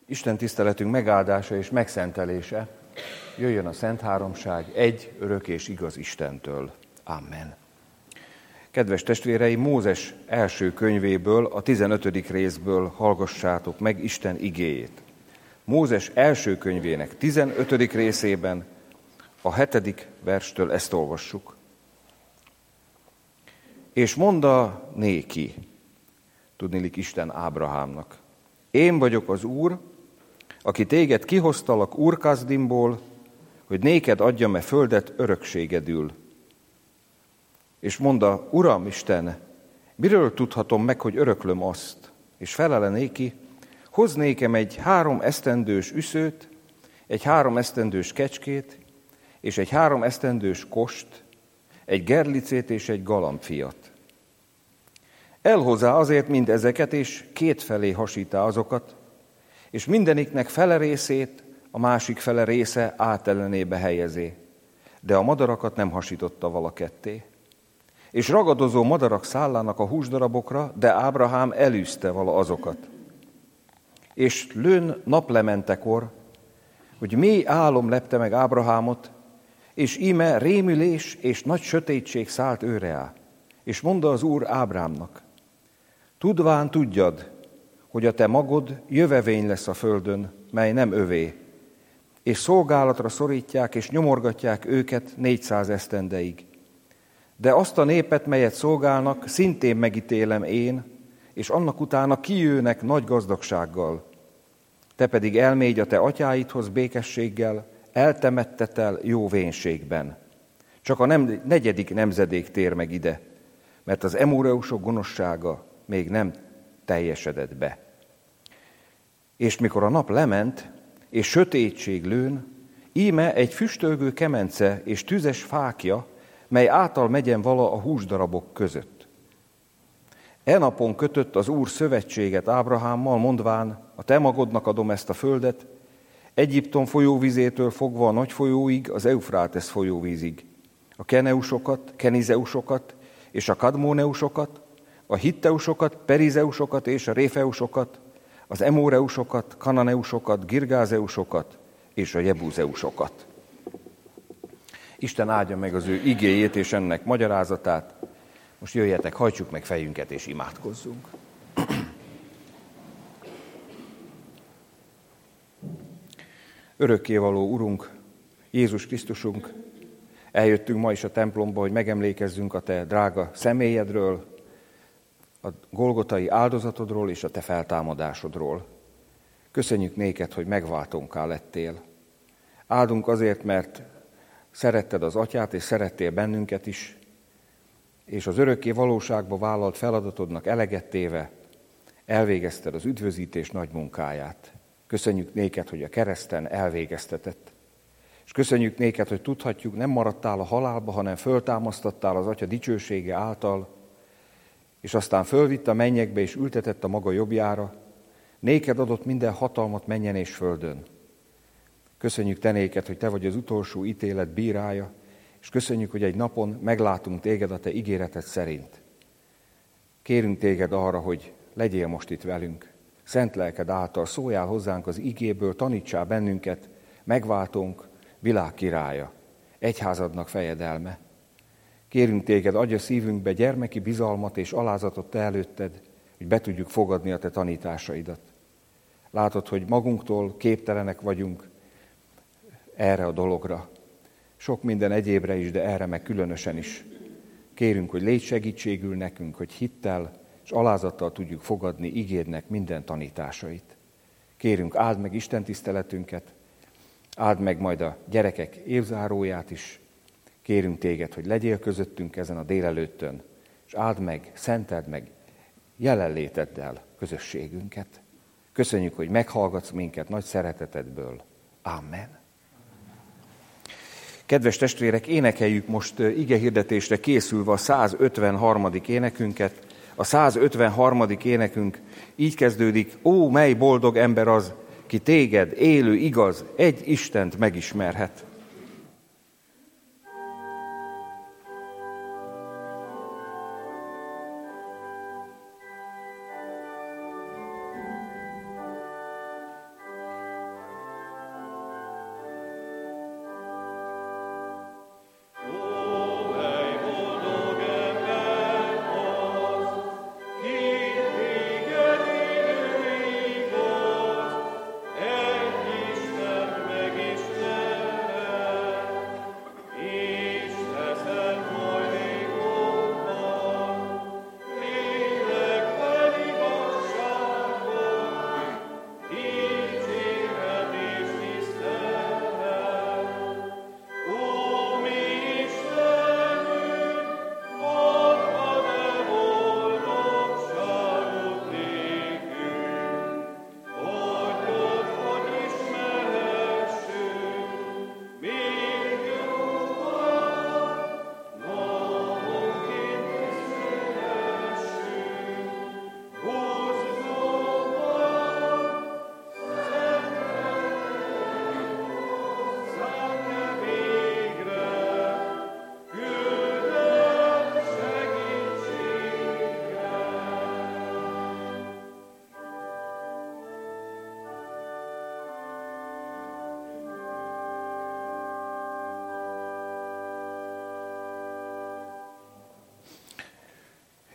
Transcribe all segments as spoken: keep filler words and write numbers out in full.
Isten tiszteletünk megáldása és megszentelése jöjjön a Szent Háromság egy örök és igaz Istentől. Amen. Kedves testvéreim, Mózes első könyvéből, a tizenötödik részből hallgassátok meg Isten igéjét. Mózes első könyvének tizenötödik részében a hetedik verstől ezt olvassuk. És mondta néki, tudniillik Isten Ábrahámnak, én vagyok az Úr, aki téged kihoztalak Úr-Kasdimból, hogy néked adjam-e földet örökségedül. És mondta, Uram Isten, miről tudhatom meg, hogy öröklöm azt? És felele néki, hoz nékem egy három esztendős üszőt, egy három esztendős kecskét, és egy három esztendős kost, egy gerlicét és egy galambfiat. Elhozzá azért mind ezeket, és kétfelé hasítá azokat, és mindeniknek fele részét, a másik fele része átellenébe helyezé, de a madarakat nem hasította valaketté. És ragadozó madarak szállának a húsdarabokra, de Ábrahám elűzte vala azokat. És lőn naplementekor, hogy mély álom lepte meg Ábrahámot, és íme rémülés és nagy sötétség szállt őreá. És mondta az Úr Ábrámnak, tudván tudjad, hogy a te magod jövevény lesz a földön, mely nem övé, és szolgálatra szorítják és nyomorgatják őket négyszáz esztendeig. De azt a népet, melyet szolgálnak, szintén megítélem én, és annak utána kijőnek nagy gazdagsággal. Te pedig elmégy a te atyáidhoz békességgel, eltemettetel jó vénségben. Csak a nem, negyedik nemzedék tér meg ide, mert az emóreusok gonoszsága még nem teljesedett be. És mikor a nap lement, és sötétség lőn, íme egy füstölgő kemence és tüzes fákja, mely által megyen vala a húsdarabok között. E napon kötött az Úr szövetséget Ábrahámmal, mondván, a te magodnak adom ezt a földet, Egyiptom folyóvizétől fogva a nagy folyóig, az Eufrátesz folyóvízig, a keneusokat, kenizeusokat és a kadmóneusokat, a hitteusokat, perizeusokat és a réfeusokat, az emóreusokat, kananeusokat, girgázeusokat és a jebúzeusokat. Isten áldja meg az ő igéjét és ennek magyarázatát. Most jöjjetek, hajtsuk meg fejünket és imádkozzunk. Örökkévaló Urunk, Jézus Krisztusunk, eljöttünk ma is a templomba, hogy megemlékezzünk a te drága személyedről, a golgotai áldozatodról és a te feltámadásodról. Köszönjük néked, hogy megváltónká lettél. Áldunk azért, mert szeretted az atyát, és szerettél bennünket is, és az örökké valóságba vállalt feladatodnak eleget téve elvégezted az üdvözítés nagy munkáját. Köszönjük néked, hogy a kereszten elvégeztetett. És köszönjük néked, hogy tudhatjuk, nem maradtál a halálba, hanem föltámasztattál az atya dicsősége által, és aztán fölvitt a mennyekbe, és ültetett a maga jobbjára. Néked adott minden hatalmat mennyen és földön. Köszönjük te néked, hogy te vagy az utolsó ítélet bírája, és köszönjük, hogy egy napon meglátunk téged a te ígéreted szerint. Kérünk téged arra, hogy legyél most itt velünk. Szent lelked által szóljál hozzánk az igéből, tanítsál bennünket, megváltónk, világ királya, egyházadnak fejedelme. Kérünk téged, adj a szívünkbe gyermeki bizalmat és alázatot te előtted, hogy be tudjuk fogadni a te tanításaidat. Látod, hogy magunktól képtelenek vagyunk erre a dologra. Sok minden egyébre is, de erre meg különösen is. Kérünk, hogy légy segítségül nekünk, hogy hittel és alázattal tudjuk fogadni igédnek minden tanításait. Kérünk, áld meg Isten tiszteletünket, áld meg majd a gyerekek évzáróját is. Kérünk téged, hogy legyél közöttünk ezen a délelőttön, és áld meg, szenteld meg jelenléteddel közösségünket. Köszönjük, hogy meghallgatsz minket nagy szeretetedből. Amen. Kedves testvérek, énekeljük most igehirdetésre készülve a százötvenharmadik énekünket. A százötvenharmadik énekünk így kezdődik: Ó, mely boldog ember az, ki téged, élő, igaz, egy Istent megismerhet.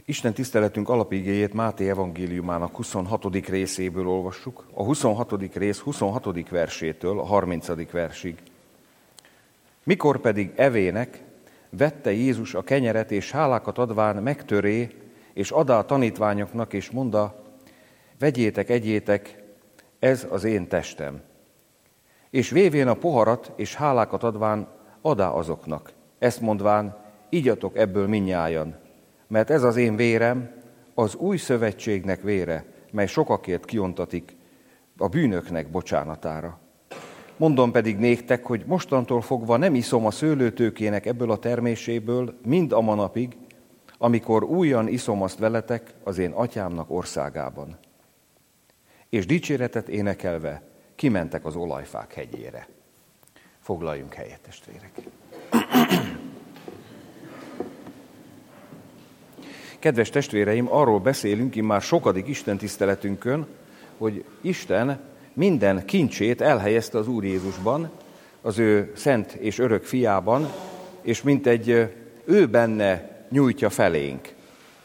Isten tiszteletünk alapigéjét Máté evangéliumának huszonhatodik részéből olvassuk, a huszonhatodik rész huszonhatodik versétől a harmincadik versig. Mikor pedig evének, vette Jézus a kenyeret, és hálákat adván megtöré, és adá a tanítványoknak, és mondta, vegyétek, egyétek, ez az én testem. És vévén a poharat, és hálákat adván adá azoknak. Ezt mondván, igyatok ebből mindnyájan, mert ez az én vérem, az új szövetségnek vére, mely sokakért kiontatik a bűnöknek bocsánatára. Mondom pedig néktek, hogy mostantól fogva nem iszom a szőlőtőkének ebből a terméséből, mind a manapig, amikor újan iszom azt veletek az én atyámnak országában. És dicséretet énekelve kimentek az olajfák hegyére. Foglaljunk helyet, testvérek! Kedves testvéreim, arról beszélünk immár sokadik istentiszteletünkön, hogy Isten minden kincsét elhelyezte az Úr Jézusban, az ő szent és örök fiában, és mintegy ő benne nyújtja felénk.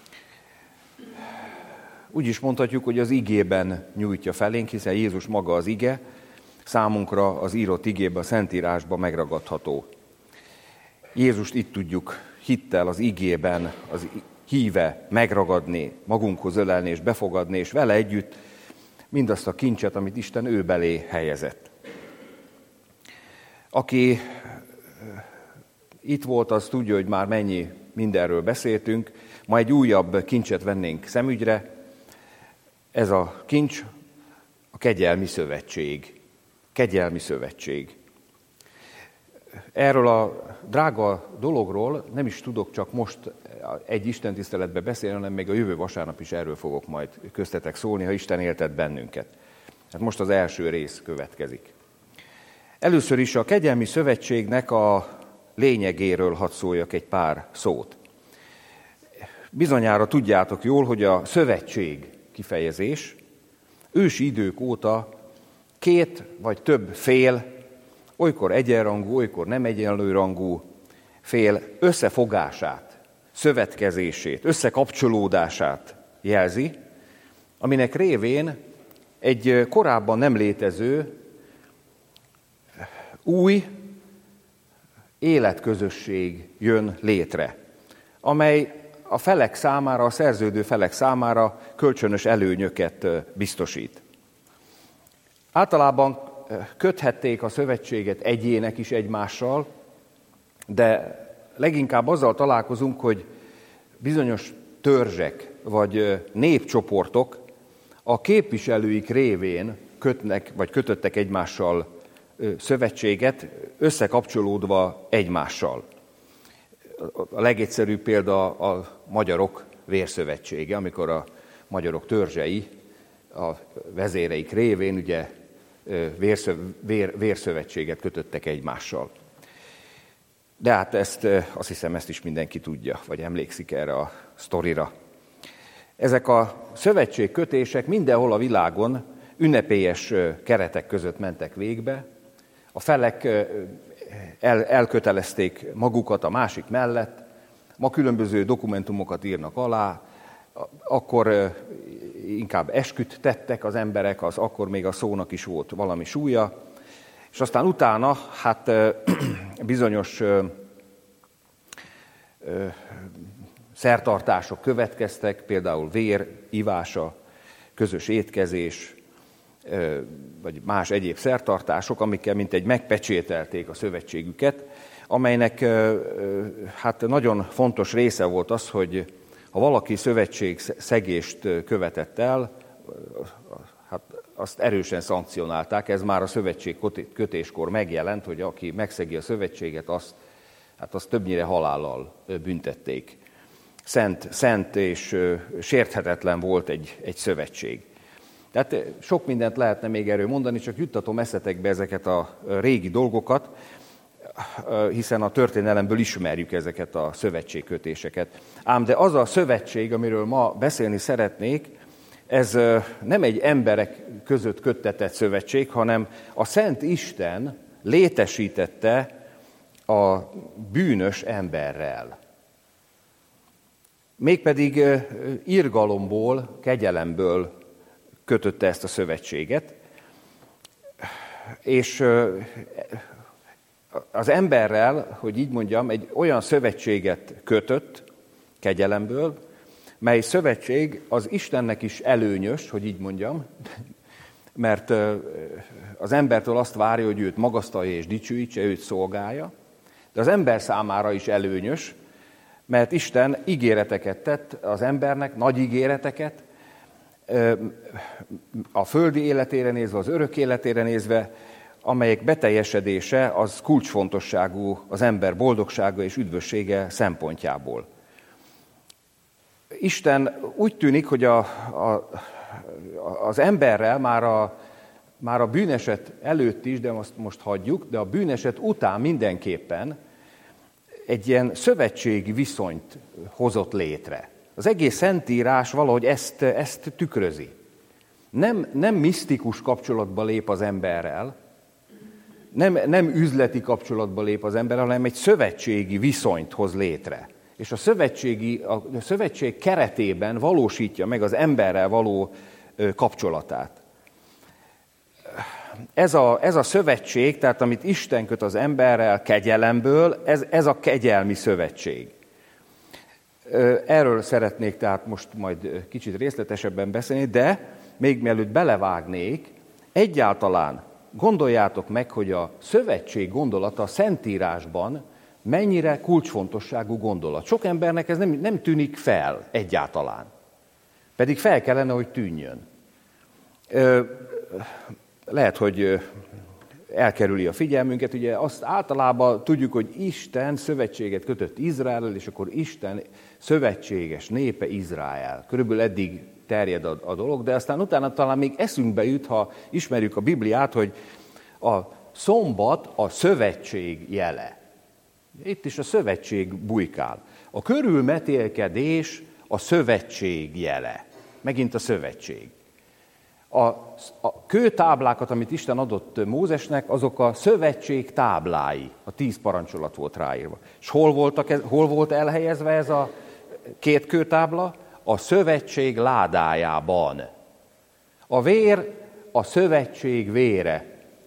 Úgy is mondhatjuk, hogy az igében nyújtja felénk, hiszen Jézus maga az ige, számunkra az írott igébe, a Szentírásban megragadható. Jézust itt tudjuk hittel az igében, az híve megragadni, magunkhoz ölelni és befogadni, és vele együtt mindazt a kincset, amit Isten ő belé helyezett. Aki itt volt, az tudja, hogy már mennyi mindenről beszéltünk. Ma egy újabb kincset vennénk szemügyre. Ez a kincs a kegyelmi szövetség. Kegyelmi szövetség. Erről a drága dologról nem is tudok csak most egy istentiszteletbe beszélni, hanem még a jövő vasárnap is erről fogok majd köztetek szólni, ha Isten éltet bennünket. Hát most az első rész következik. Először is a kegyelmi szövetségnek a lényegéről hadd szóljak egy pár szót. Bizonyára tudjátok jól, hogy a szövetség kifejezés ősi idők óta két vagy több fél, olykor egyenrangú, olykor nem egyenlőrangú fél összefogását, szövetkezését, összekapcsolódását jelzi, aminek révén egy korábban nem létező új életközösség jön létre, amely a felek számára, a szerződő felek számára kölcsönös előnyöket biztosít. Általában köthették a szövetséget egyének is egymással, de leginkább azzal találkozunk, hogy bizonyos törzsek vagy népcsoportok a képviselőik révén kötnek, vagy kötöttek egymással szövetséget, összekapcsolódva egymással. A legegyszerűbb példa a magyarok vérszövetsége, amikor a magyarok törzsei a vezéreik révén ugye vérszöv, vér, vérszövetséget kötöttek egymással. De hát ezt, azt hiszem, ezt is mindenki tudja, vagy emlékszik erre a sztorira. Ezek a szövetségkötések mindenhol a világon ünnepélyes keretek között mentek végbe. A felek el, elkötelezték magukat a másik mellett, ma különböző dokumentumokat írnak alá, akkor inkább esküt tettek az emberek, az akkor még a szónak is volt valami súlya, és aztán utána hát bizonyos ö, ö, szertartások következtek, például vér ivása, közös étkezés, ö, vagy más egyéb szertartások, amikkel mintegy megpecsételték a szövetségüket, amelynek ö, ö, hát nagyon fontos része volt az, hogy ha valaki szövetségszegést követett el, hát azt erősen szankcionálták, ez már a szövetség kötéskor megjelent, hogy aki megszegi a szövetséget, azt, hát azt többnyire halállal büntették. Szent, szent és sérthetetlen volt egy, egy szövetség. Tehát sok mindent lehetne még erről mondani, csak juttatom eszetekbe ezeket a régi dolgokat, hiszen a történelemből ismerjük ezeket a szövetségkötéseket. Ám de az a szövetség, amiről ma beszélni szeretnék, ez nem egy emberek között köttetett szövetség, hanem a Szent Isten létesítette a bűnös emberrel. Mégpedig irgalomból, kegyelemből kötötte ezt a szövetséget, és az emberrel, hogy így mondjam, egy olyan szövetséget kötött kegyelemből, mely szövetség az Istennek is előnyös, hogy így mondjam, mert az embertől azt várja, hogy őt magasztalja és dicsőítse, őt szolgálja, de az ember számára is előnyös, mert Isten ígéreteket tett az embernek, nagy ígéreteket, a földi életére nézve, az örök életére nézve, amelyek beteljesedése az kulcsfontosságú az ember boldogsága és üdvössége szempontjából. Isten úgy tűnik, hogy a, a, az emberrel már a, már a bűneset előtt is, de most, most hagyjuk, de a bűneset után mindenképpen egy ilyen szövetségi viszonyt hozott létre. Az egész Szentírás valahogy ezt, ezt tükrözi. Nem, nem misztikus kapcsolatba lép az emberrel, nem, nem üzleti kapcsolatba lép az emberrel, hanem egy szövetségi viszonyt hoz létre. És a, szövetségi, a szövetség keretében valósítja meg az emberrel való kapcsolatát. Ez a, ez a szövetség, tehát amit Isten köt az emberrel kegyelemből, ez, ez a kegyelmi szövetség. Erről szeretnék tehát most majd kicsit részletesebben beszélni, de még mielőtt belevágnék, egyáltalán gondoljátok meg, hogy a szövetség gondolata a Szentírásban mennyire kulcsfontosságú gondolat. Sok embernek ez nem, nem tűnik fel egyáltalán, pedig fel kellene, hogy tűnjön. Lehet, hogy elkerüli a figyelmünket, ugye azt általában tudjuk, hogy Isten szövetséget kötött Izraellel, és akkor Isten szövetséges népe Izrael. Körülbelül eddig terjed a, a dolog, de aztán utána talán még eszünkbe jut, ha ismerjük a Bibliát, hogy a szombat a szövetség jele. Itt is a szövetség bujkál. A körülmetélkedés a szövetség jele. Megint a szövetség. A, a kőtáblákat, amit Isten adott Mózesnek, azok a szövetség táblái. A tíz parancsolat volt ráírva. És hol, voltak, hol volt elhelyezve ez a két kőtábla? A szövetség ládájában. A vér a szövetség vére.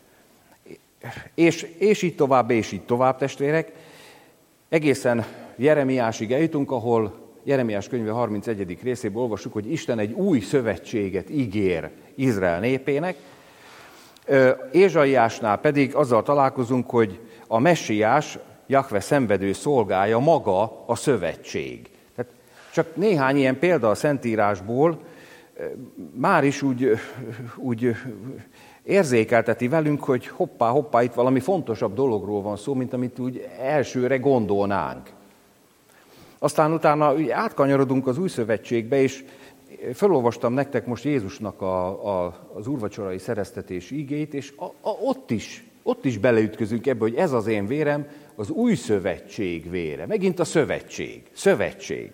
És, és így tovább, és így tovább, testvérek. Egészen Jeremiásig eljutunk, ahol Jeremiás könyve harmincegyedik részében olvassuk, hogy Isten egy új szövetséget ígér Izrael népének. Ézsaiásnál pedig azzal találkozunk, hogy a messiás, Jahve szenvedő szolgája maga a szövetség. Tehát csak néhány ilyen példa a Szentírásból már is úgy, úgy érzékelteti velünk, hogy hoppá, hoppá, itt valami fontosabb dologról van szó, mint amit úgy elsőre gondolnánk. Aztán utána átkanyarodunk az új szövetségbe, és felolvastam nektek most Jézusnak a, a, az úrvacsorai szereztetési igét, és a, a, ott, is, ott is beleütközünk ebbe, hogy ez az én vérem, az új szövetség vére. Megint a szövetség. Szövetség.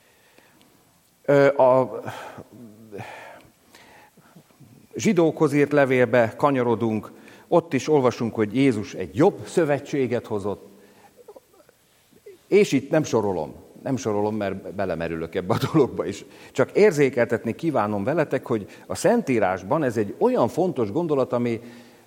A zsidókhoz írt levélbe kanyarodunk, ott is olvasunk, hogy Jézus egy jobb szövetséget hozott, és itt nem sorolom. Nem sorolom, mert belemerülök ebbe a dologba is. Csak érzékeltetni kívánom veletek, hogy a Szentírásban ez egy olyan fontos gondolat, ami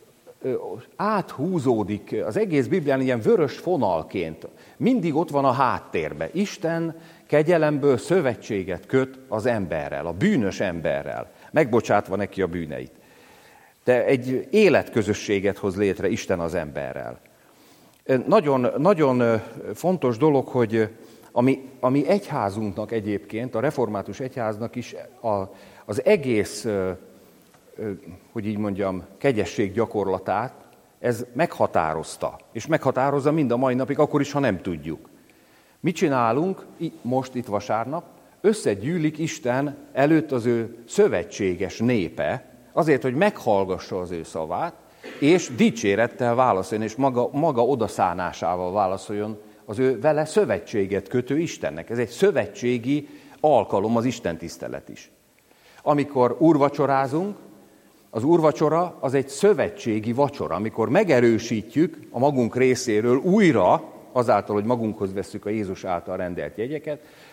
áthúzódik az egész Biblián ilyen vörös fonalként. Mindig ott van a háttérben. Isten kegyelemből szövetséget köt az emberrel, a bűnös emberrel, megbocsátva neki a bűneit. De egy életközösséget hoz létre Isten az emberrel. Nagyon, nagyon fontos dolog, hogy ami, ami egyházunknak egyébként, a református egyháznak is a, az egész, hogy így mondjam, kegyesség gyakorlatát, ez meghatározta. És meghatározza mind a mai napig, akkor is, ha nem tudjuk. Mit csinálunk most itt vasárnap? Összegyűlik Isten előtt az ő szövetséges népe, azért, hogy meghallgassa az ő szavát, és dicsérettel válaszoljon, és maga, maga odaszánásával válaszoljon az ő vele szövetséget kötő Istennek. Ez egy szövetségi alkalom, az Isten tisztelet is. Amikor úrvacsorázunk, az úrvacsora az egy szövetségi vacsora, amikor megerősítjük a magunk részéről újra, azáltal, hogy magunkhoz vesszük a Jézus által rendelt jegyeket,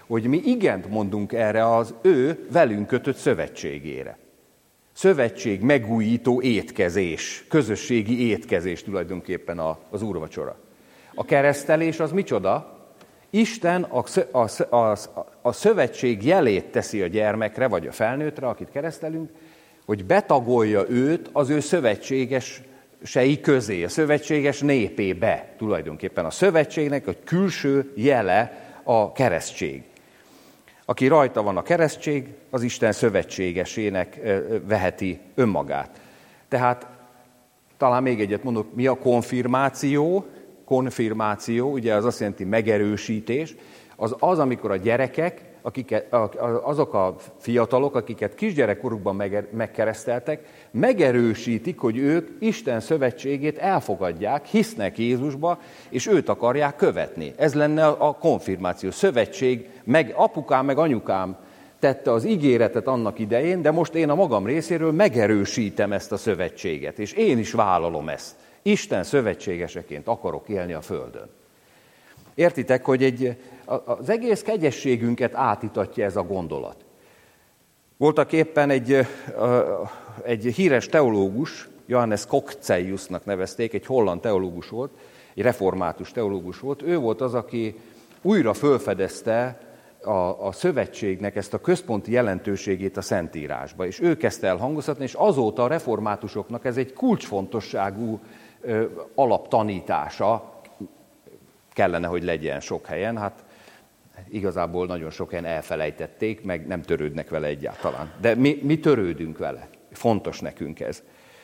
hogy mi igent mondunk erre az ő velünk kötött szövetségére. Szövetség megújító étkezés, közösségi étkezés tulajdonképpen az úrvacsora. A keresztelés az micsoda? Isten a, a, a, a szövetség jelét teszi a gyermekre, vagy a felnőttre, akit keresztelünk, hogy betagolja őt az ő szövetségesei közé, a szövetséges népébe tulajdonképpen. A szövetségnek a külső jele a keresztség. Aki rajta van a keresztség, az Isten szövetségesének veheti önmagát. Tehát talán még egyet mondok, mi a konfirmáció? Konfirmáció, ugye az azt jelenti megerősítés, az az, amikor a gyerekek, akiket, azok a fiatalok, akiket kisgyerekkorukban megkereszteltek, megerősítik, hogy ők Isten szövetségét elfogadják, hisznek Jézusba, és őt akarják követni. Ez lenne a konfirmáció, szövetség, meg apukám, meg anyukám tette az ígéretet annak idején, de most én a magam részéről megerősítem ezt a szövetséget, és én is vállalom ezt. Isten szövetségeseként akarok élni a földön. Értitek, hogy egy, az egész kegyességünket átítatja ez a gondolat. Voltak éppen egy, egy híres teológus, Johannes Cocceiusnak nevezték, egy holland teológus volt, egy református teológus volt. Ő volt az, aki újra felfedezte a, a szövetségnek ezt a központi jelentőségét a Szentírásba, és ő kezdte el hangoztatni, és azóta a reformátusoknak ez egy kulcsfontosságú ö, alaptanítása kellene, hogy legyen sok helyen. Hát igazából nagyon sok helyen elfelejtették, meg nem törődnek vele egyáltalán. De mi, mi törődünk vele. Fontos nekünk ez.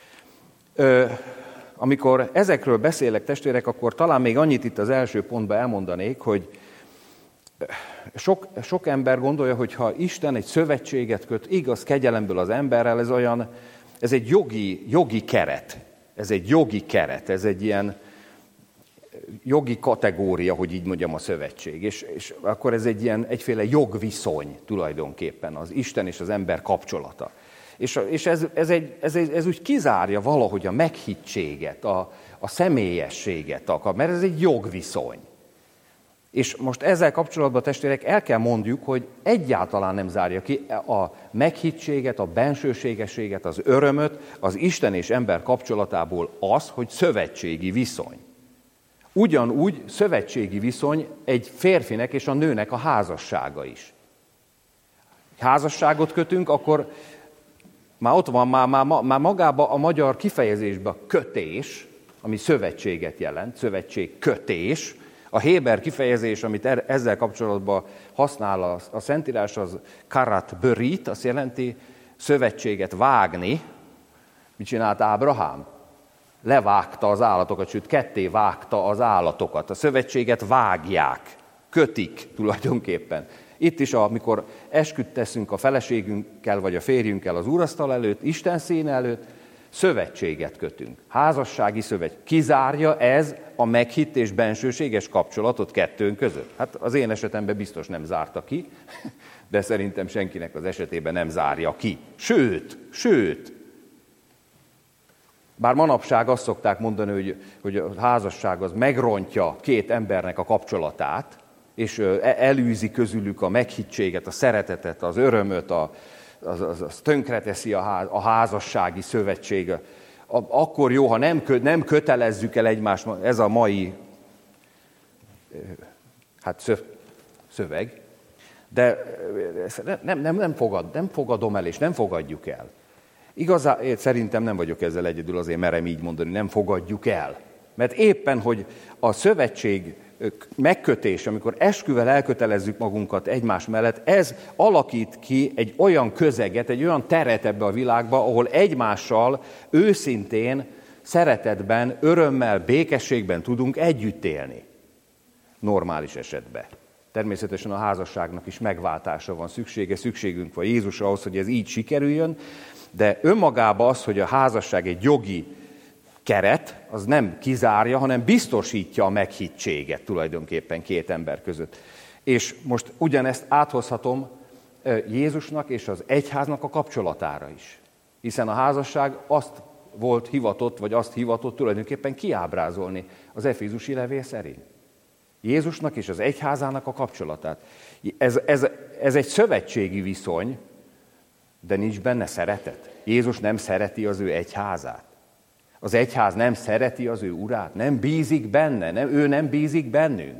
Ö, amikor ezekről beszélek, testvérek, akkor talán még annyit itt az első pontban elmondanék, hogy sok, sok ember gondolja, hogy ha Isten egy szövetséget köt, igaz kegyelemből az emberrel, ez olyan, ez egy jogi, jogi keret. Ez egy jogi keret, ez egy ilyen jogi kategória, hogy így mondjam, a szövetség. És, és akkor ez egy ilyen egyféle jogviszony tulajdonképpen, az Isten és az ember kapcsolata. És, és ez, ez, egy, ez, ez úgy kizárja valahogy a meghittséget, a, a személyességet, mert ez egy jogviszony. És most ezzel kapcsolatban, testvérek, el kell mondjuk, hogy egyáltalán nem zárja ki a meghittséget, a bensőségességet, az örömöt, az Isten és ember kapcsolatából az, hogy szövetségi viszony. Ugyanúgy szövetségi viszony egy férfinek és a nőnek a házassága is. Házasságot kötünk, akkor már ott van, már, már, már magában a magyar kifejezésben kötés, ami szövetséget jelent, szövetség kötés. A héber kifejezés, amit ezzel kapcsolatban használ a, a Szentírás, az karat börit, azt jelenti szövetséget vágni. Mit csinált Ábrahám? Levágta az állatokat, sőt ketté vágta az állatokat. A szövetséget vágják, kötik tulajdonképpen. Itt is, amikor esküt teszünk a feleségünkkel, vagy a férjünkkel az úrasztal előtt, Isten színe előtt, szövetséget kötünk. Házassági szövetség. Kizárja ez a meghitt és bensőséges kapcsolatot kettőnk között? Hát az én esetemben biztos nem zárta ki, de szerintem senkinek az esetében nem zárja ki. Sőt, sőt, bár manapság azt szokták mondani, hogy, hogy a házasság az megrontja két embernek a kapcsolatát, és elűzi közülük a meghittséget, a szeretetet, az örömöt, a, az, az, az tönkreteszi a, ház, a házassági szövetség. A, akkor jó, ha nem, kö, nem kötelezzük el egymást, ez a mai hát szöv, szöveg, de nem, nem, nem, fogad, nem fogadom el, és nem fogadjuk el. Igazán, én szerintem nem vagyok ezzel egyedül, azért merem így mondani, nem fogadjuk el. Mert éppen, hogy a szövetség megkötés, amikor esküvel elkötelezzük magunkat egymás mellett, ez alakít ki egy olyan közeget, egy olyan teret ebbe a világba, ahol egymással őszintén, szeretetben, örömmel, békességben tudunk együtt élni. Normális esetben. Természetesen a házasságnak is megváltásra van szüksége, szükségünk van Jézusra ahhoz, hogy ez így sikerüljön, de önmagában az, hogy a házasság egy jogi keret, az nem kizárja, hanem biztosítja a meghittséget tulajdonképpen két ember között. És most ugyanezt áthozhatom Jézusnak és az egyháznak a kapcsolatára is. Hiszen a házasság azt volt hivatott, vagy azt hivatott tulajdonképpen kiábrázolni az Efézusi levél szerint. Jézusnak és az egyházának a kapcsolatát. Ez, ez, ez egy szövetségi viszony, de nincs benne szeretet. Jézus nem szereti az ő egyházát. Az egyház nem szereti az ő urát, nem bízik benne, nem, ő nem bízik bennünk.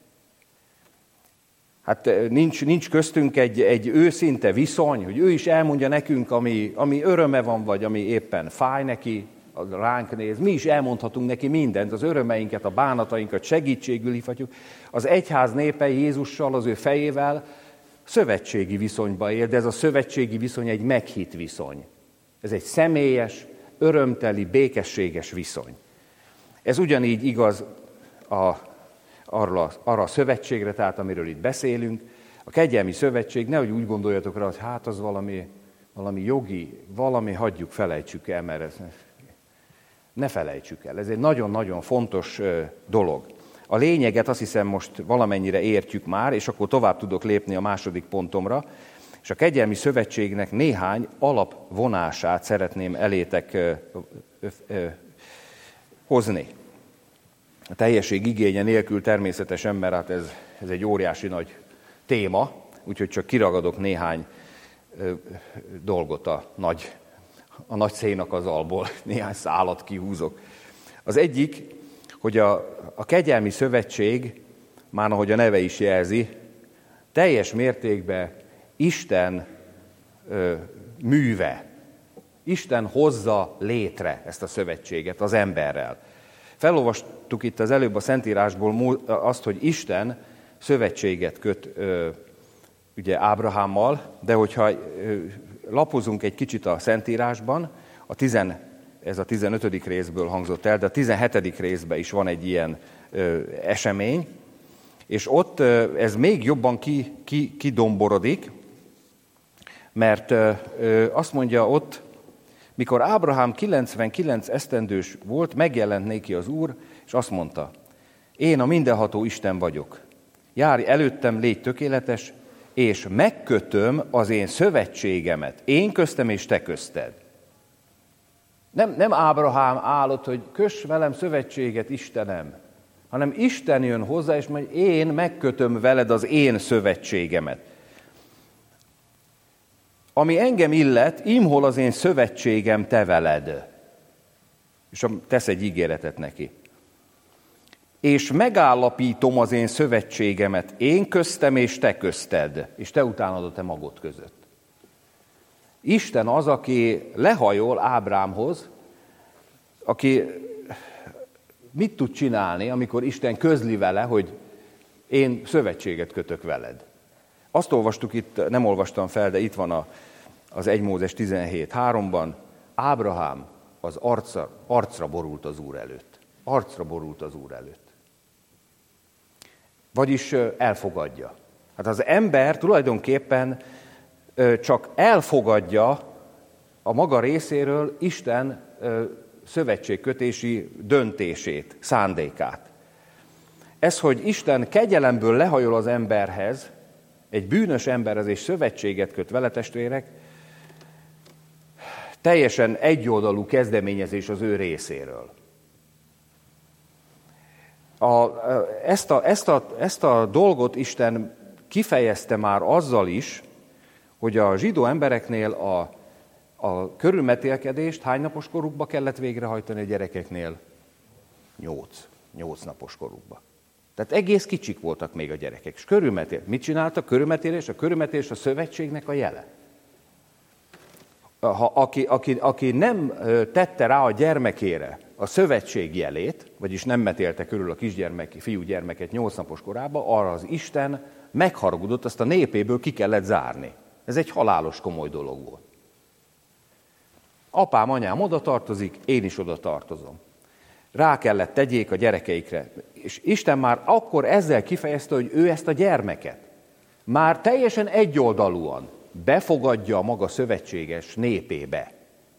Hát nincs, nincs köztünk egy, egy őszinte viszony, hogy ő is elmondja nekünk, ami, ami öröme van, vagy ami éppen fáj neki, ránk néz. Mi is elmondhatunk neki mindent, az örömeinket, a bánatainkat segítségül hívhatjuk. Az egyház népe Jézussal, az ő fejével szövetségi viszonyba él, de ez a szövetségi viszony egy meghitt viszony. Ez egy személyes, örömteli, békességes viszony. Ez ugyanígy igaz a, arra, arra a szövetségre, tehát amiről itt beszélünk. A kegyelmi szövetség, nehogy úgy gondoljatok rá, hogy hát az valami, valami jogi, valami hagyjuk, felejtsük el, mert ez, ne felejtsük el. Ez egy nagyon-nagyon fontos dolog. A lényeget azt hiszem most valamennyire értjük már, és akkor tovább tudok lépni a második pontomra, és a kegyelmi szövetségnek néhány alapvonását szeretném elétek ö, ö, ö, hozni. A teljesség igénye nélkül természetesen, mert hát ez, ez egy óriási nagy téma, úgyhogy csak kiragadok néhány ö, dolgot a nagy, a nagy szénak az alból, néhány szálat kihúzok. Az egyik, hogy a, a kegyelmi szövetség, már ahogy a neve is jelzi, teljes mértékben Isten ö, műve. Isten hozza létre ezt a szövetséget az emberrel. Felolvastuk itt az előbb a Szentírásból azt, hogy Isten szövetséget köt ö, ugye Ábrahámmal, de hogyha ö, lapozunk egy kicsit a Szentírásban, a tizen, ez a tizenötödik részből hangzott el, de a tizenhetedik részben is van egy ilyen ö, esemény, és ott ö, ez még jobban ki, ki, kidomborodik, mert ö, ö, azt mondja ott, mikor Ábrahám kilencvenkilenc esztendős volt, megjelent néki az Úr, és azt mondta, én a mindenható Isten vagyok. Járj előttem, légy tökéletes, és megkötöm az én szövetségemet, én köztem és te közted. Nem, nem Ábrahám állott, hogy köss velem szövetséget, Istenem, hanem Isten jön hozzá, és mondja, én megkötöm veled az én szövetségemet. Ami engem illet, imhol az én szövetségem te veled. És tesz egy ígéretet neki. És megállapítom az én szövetségemet, én köztem és te közted, és te utánad a te magod között. Isten az, aki lehajol Ábrámhoz, aki mit tud csinálni, amikor Isten közli vele, hogy én szövetséget kötök veled. Azt olvastuk itt, nem olvastam fel, de itt van a, az egy Mózes tizenhét háromban, Ábrahám az arcra, arcra borult az Úr előtt. Arcra borult az Úr előtt. Vagyis elfogadja. Hát az ember tulajdonképpen csak elfogadja a maga részéről Isten szövetségkötési döntését, szándékát. Ez, hogy Isten kegyelemből lehajol az emberhez, egy bűnös emberhez és szövetséget köt vele, testvérek, teljesen egyoldalú kezdeményezés az ő részéről. A, ezt, a, ezt, a, ezt a dolgot Isten kifejezte már azzal is, hogy a zsidó embereknél a, a körülmetélkedést hány napos korukba kellett végrehajtani, a gyerekeknél? Nyolc. Nyolc napos korukba. Tehát egész kicsik voltak még a gyerekek. És körülmetél. Mit csináltak? Körülmetélés? A körülmetélés a szövetségnek a jele. Ha, aki, aki, aki nem tette rá a gyermekére a szövetség jelét, vagyis nem metélte körül a kisgyermek, fiúgyermeket nyolc napos korában, arra az Isten megharagudott, azt a népéből ki kellett zárni. Ez egy halálos komoly dolog volt. Apám, anyám oda tartozik, én is oda tartozom. Rá kellett tegyék a gyerekeikre. És Isten már akkor ezzel kifejezte, hogy ő ezt a gyermeket már teljesen egyoldalúan befogadja a maga szövetséges népébe.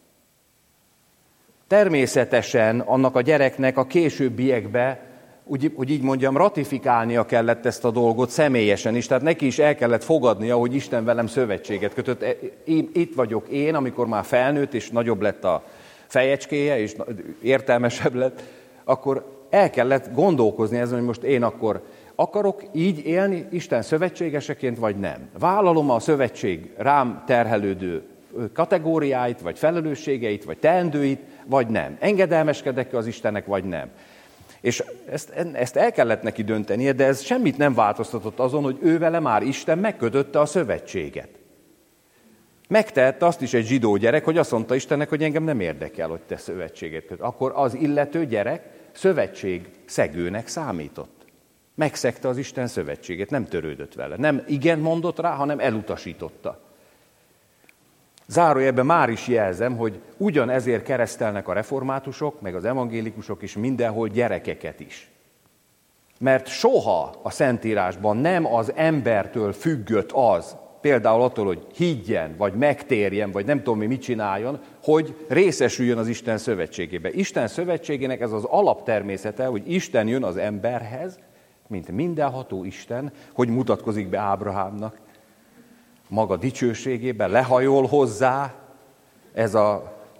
Természetesen annak a gyereknek a későbbiekbe, úgy, úgy így mondjam, ratifikálnia kellett ezt a dolgot személyesen is, tehát neki is el kellett fogadnia, hogy Isten velem szövetséget kötött. Én, itt vagyok én, amikor már felnőtt, és nagyobb lett a fejecskéje, és értelmesebb lett, akkor el kellett gondolkozni ezen, hogy most én akkor akarok így élni Isten szövetségeseként, vagy nem? Vállalom a szövetség rám terhelődő kategóriáit, vagy felelősségeit, vagy teendőit, vagy nem? Engedelmeskedek az Istennek, vagy nem? És ezt, ezt el kellett neki döntenie, de ez semmit nem változtatott azon, hogy ő vele már Isten megkötötte a szövetséget. Megtehette azt is egy zsidó gyerek, hogy azt mondta Istennek, hogy engem nem érdekel, hogy te szövetséget köt. Akkor az illető gyerek szövetség szegőnek számított. Megszegte az Isten szövetségét, nem törődött vele. Nem igen mondott rá, hanem elutasította. Zárójelben már is jelzem, hogy ugyanezért keresztelnek a reformátusok, meg az evangélikusok is mindenhol gyerekeket is. Mert soha a Szentírásban nem az embertől függött az, például attól, hogy higgyen, vagy megtérjen, vagy nem tudom mi mit csináljon, hogy részesüljön az Isten szövetségébe. Isten szövetségének ez az alaptermészete, hogy Isten jön az emberhez, mint mindenható Isten, hogy mutatkozik be Ábrahámnak maga dicsőségében, lehajol hozzá ez az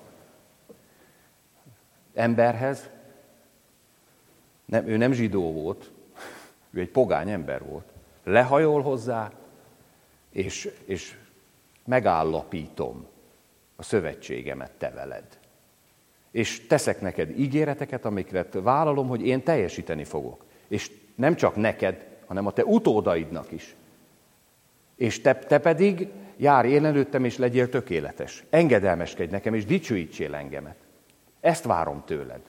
emberhez. Nem, ő nem zsidó volt, ő egy pogány ember volt. Lehajol hozzá, és, és megállapítom a szövetségemet te veled. És teszek neked ígéreteket, amiket vállalom, hogy én teljesíteni fogok. És nem csak neked, hanem a te utódaidnak is. És te, te pedig járj én előttem, és legyél tökéletes. Engedelmeskedj nekem, és dicsőítsél engemet. Ezt várom tőled.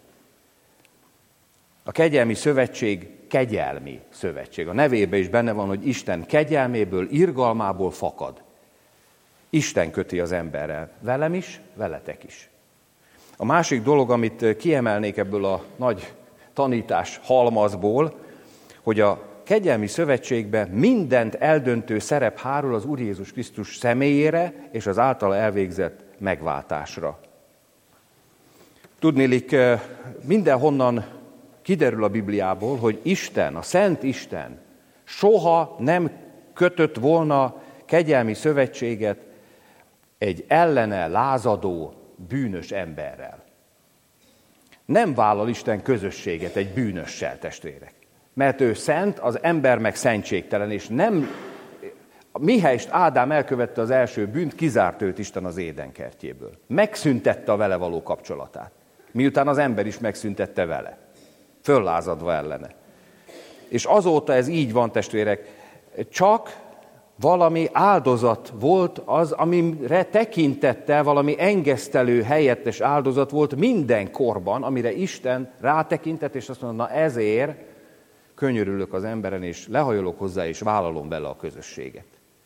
A kegyelmi szövetség kegyelmi szövetség. A nevében is benne van, hogy Isten kegyelméből, irgalmából fakad. Isten köti az emberrel. Velem is, veletek is. A másik dolog, amit kiemelnék ebből a nagy tanítás halmazból, hogy a kegyelmi szövetségben mindent eldöntő szerep hárul az Úr Jézus Krisztus személyére és az általa elvégzett megváltásra. Tudniillik, mindenhonnan kiderül a Bibliából, hogy Isten, a Szent Isten soha nem kötött volna kegyelmi szövetséget egy ellene lázadó, bűnös emberrel. Nem vállal Isten közösséget egy bűnössel, testvérek. Mert ő szent, az ember meg szentségtelen, és nem, mihelyest Ádám elkövette az első bűnt, kizárt őt Isten az Édenkertjéből. Megszüntette a vele való kapcsolatát, miután az ember is megszüntette vele, föllázadva ellene. És azóta ez így van, testvérek, csak valami áldozat volt az, amire tekintettel, valami engesztelő helyettes áldozat volt minden korban, amire Isten rátekintett, és azt mondta, na ezért könyörülök az emberen, és lehajolok hozzá, és vállalom bele a közösséget.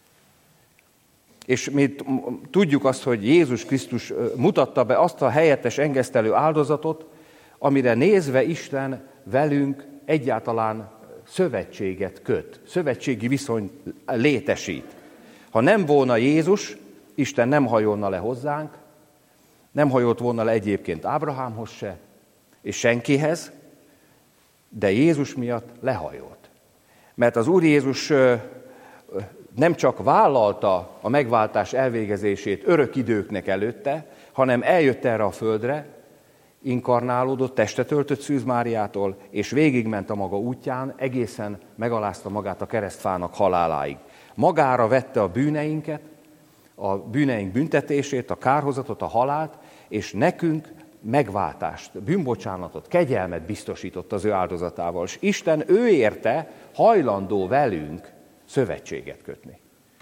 És mi tudjuk azt, hogy Jézus Krisztus mutatta be azt a helyettes engesztelő áldozatot, amire nézve Isten velünk egyáltalán szövetséget köt, szövetségi viszony létesít. Ha nem volna Jézus, Isten nem hajolna le hozzánk, nem hajolt volna le egyébként Ábrahámhoz se, és senkihez, de Jézus miatt lehajolt. Mert az Úr Jézus nem csak vállalta a megváltás elvégezését örök időknek előtte, hanem eljött erre a földre, inkarnálódott, testet öltött Szűz Máriától, és végigment a maga útján, egészen megalázta magát a keresztfának haláláig. Magára vette a bűneinket, a bűneink büntetését, a kárhozatot, a halált, és nekünk megváltást, bűnbocsánatot, kegyelmet biztosított az ő áldozatával. És Isten ő érte hajlandó velünk szövetséget kötni.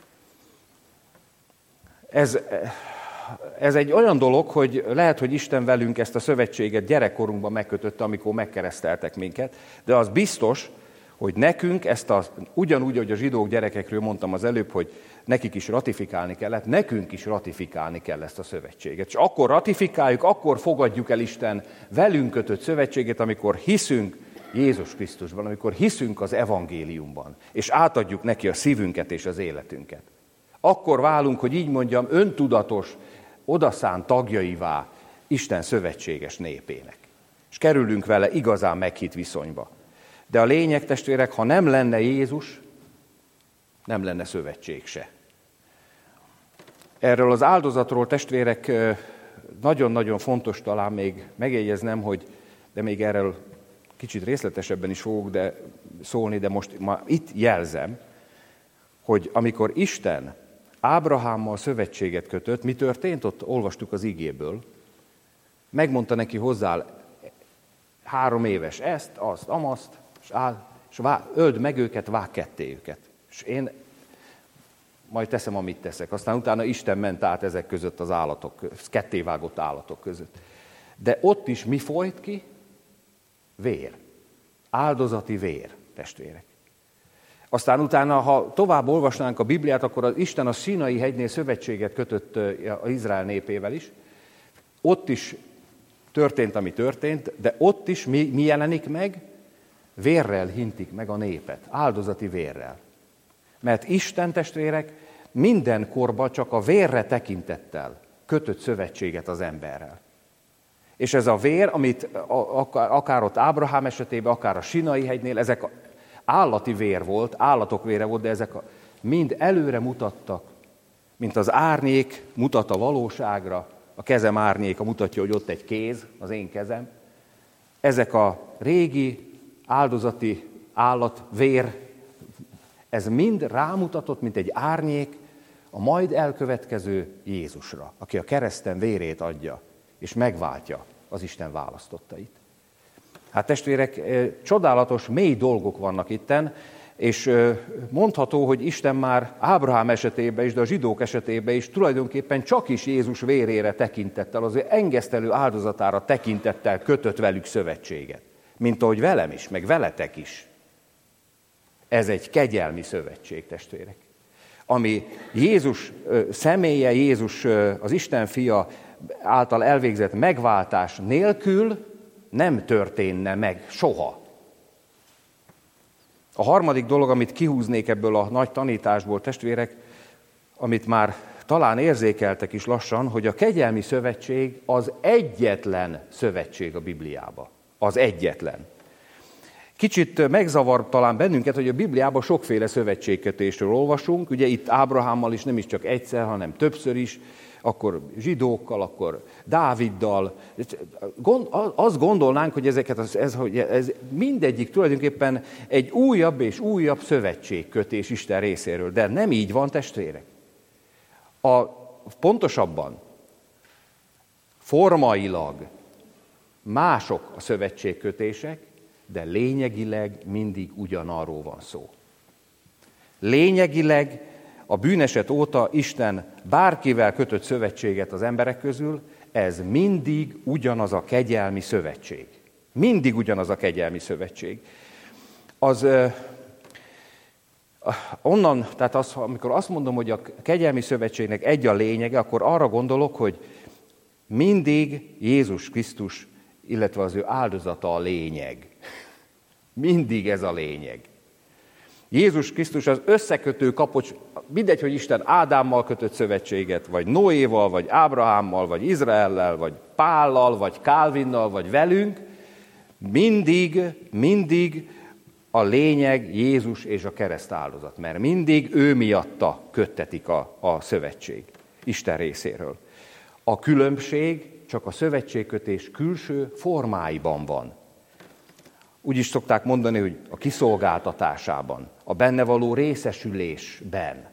Ez, ez egy olyan dolog, hogy lehet, hogy Isten velünk ezt a szövetséget gyerekkorunkban megkötötte, amikor megkereszteltek minket, de az biztos, hogy nekünk ezt a, ugyanúgy, hogy a zsidók gyerekekről mondtam az előbb, hogy nekik is ratifikálni kellett, nekünk is ratifikálni kell ezt a szövetséget. És akkor ratifikáljuk, akkor fogadjuk el Isten velünk kötött szövetséget, amikor hiszünk Jézus Krisztusban, amikor hiszünk az evangéliumban, és átadjuk neki a szívünket és az életünket. Akkor válunk, hogy így mondjam, öntudatos, odaszánt tagjaivá Isten szövetséges népének. És kerülünk vele igazán meghitt viszonyba. De a lényeg, testvérek, ha nem lenne Jézus, nem lenne szövetség se. Erről az áldozatról, testvérek, nagyon-nagyon fontos talán még megjegyeznem, hogy, de még erről kicsit részletesebben is fogok, de szólni, de most ma itt jelzem, hogy amikor Isten Ábrahámmal szövetséget kötött, mi történt? Ott olvastuk az igéből. Megmondta neki hozzá három éves ezt, azt, amazt, és, áll, és vá, öld meg őket, vág ketté őket. És én majd teszem, amit teszek. Aztán utána Isten ment át ezek között az állatok, kettévágott állatok között. De ott is mi folyt ki? Vér. Áldozati vér, testvérek. Aztán utána, ha tovább olvasnánk a Bibliát, akkor az Isten a Sínai hegynél szövetséget kötött az Izrael népével is. Ott is történt, ami történt, de ott is mi, mi jelenik meg? Vérrel hintik meg a népet, áldozati vérrel. Mert Isten, testvérek, minden korban csak a vérre tekintettel kötött szövetséget az emberrel. És ez a vér, amit akár ott Ábrahám esetében, akár a Sínai hegynél, ezek állati vér volt, állatok vére volt, de ezek mind előre mutattak, mint az árnyék mutat a valóságra, a kezem árnyéka mutatja, hogy ott egy kéz, az én kezem. Ezek a régi áldozati állat, vér, ez mind rámutatott, mint egy árnyék a majd elkövetkező Jézusra, aki a kereszten vérét adja, és megváltja az Isten választottait. Hát testvérek, csodálatos, mély dolgok vannak itten, és mondható, hogy Isten már Ábrahám esetében is, de a zsidók esetében is tulajdonképpen csak is Jézus vérére tekintettel, az ő engesztelő áldozatára tekintettel kötött velük szövetséget. Mint ahogy velem is, meg veletek is. Ez egy kegyelmi szövetség, testvérek. Ami Jézus személye, Jézus az Isten fia által elvégzett megváltás nélkül nem történne meg soha. A harmadik dolog, amit kihúznék ebből a nagy tanításból, testvérek, amit már talán érzékeltek is lassan, hogy a kegyelmi szövetség az egyetlen szövetség a Bibliában. Az egyetlen. Kicsit megzavar talán bennünket, hogy a Bibliában sokféle szövetségkötésről olvasunk, ugye itt Ábrahámmal is nem is csak egyszer, hanem többször is, akkor zsidókkal, akkor Dáviddal. Azt gondolnánk, hogy ezeket, ez, hogy ez mindegyik tulajdonképpen egy újabb és újabb szövetségkötés Isten részéről, de nem így van, testvérek. A, pontosabban, formailag mások a szövetségkötések, de lényegileg mindig ugyanarról van szó. Lényegileg a bűneset óta Isten bárkivel kötött szövetséget az emberek közül, ez mindig ugyanaz a kegyelmi szövetség. Mindig ugyanaz a kegyelmi szövetség. Az uh, onnan, tehát az, amikor azt mondom, hogy a kegyelmi szövetségnek egy a lényege, akkor arra gondolok, hogy mindig Jézus Krisztus, illetve az ő áldozata a lényeg. Mindig ez a lényeg. Jézus Krisztus az összekötő kapocs, mindegy, hogy Isten Ádámmal kötött szövetséget, vagy Noéval, vagy Ábrahámmal, vagy Izraellel, vagy Pállal, vagy Kálvinnal, vagy velünk, mindig, mindig a lényeg Jézus és a kereszt áldozat, mert mindig ő miatta köttetik a, a szövetség Isten részéről. A különbség csak a szövetségkötés külső formáiban van. Úgy is szokták mondani, hogy a kiszolgáltatásában, a benne való részesülésben.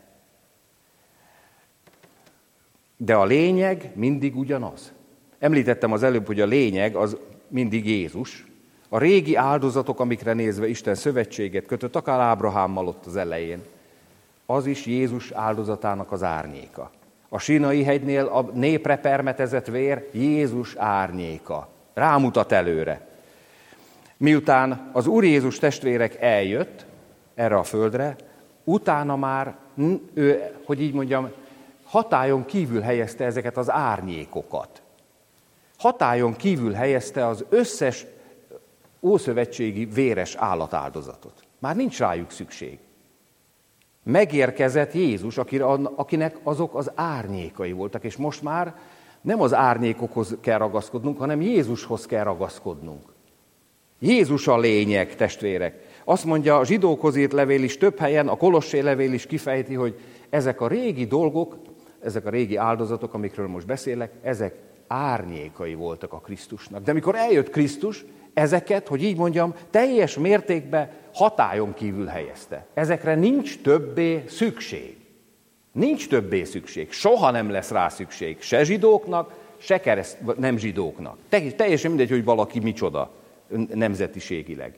De a lényeg mindig ugyanaz. Említettem az előbb, hogy a lényeg az mindig Jézus. A régi áldozatok, amikre nézve Isten szövetséget kötött, akár Ábrahámmal ott az elején, az is Jézus áldozatának az árnyéka. A Sínai hegynél a népre permetezett vér Jézus árnyéka. Rámutat előre. Miután az Úr Jézus testvérek eljött erre a földre, utána már, ő, hogy így mondjam, hatályon kívül helyezte ezeket az árnyékokat. Hatályon kívül helyezte az összes ószövetségi véres állatáldozatot. Már nincs rájuk szükség. Megérkezett Jézus, akinek azok az árnyékai voltak, és most már nem az árnyékokhoz kell ragaszkodnunk, hanem Jézushoz kell ragaszkodnunk. Jézus a lényeg, testvérek. Azt mondja, a zsidókhoz írt levél is több helyen, a Kolossé levél is kifejti, hogy ezek a régi dolgok, ezek a régi áldozatok, amikről most beszélek, ezek árnyékai voltak a Krisztusnak. De amikor eljött Krisztus, ezeket, hogy így mondjam, teljes mértékben hatályon kívül helyezte. Ezekre nincs többé szükség. Nincs többé szükség. Soha nem lesz rá szükség. Se zsidóknak, se kereszt, nem zsidóknak. Teljesen mindegy, hogy valaki micsoda nemzetiségileg.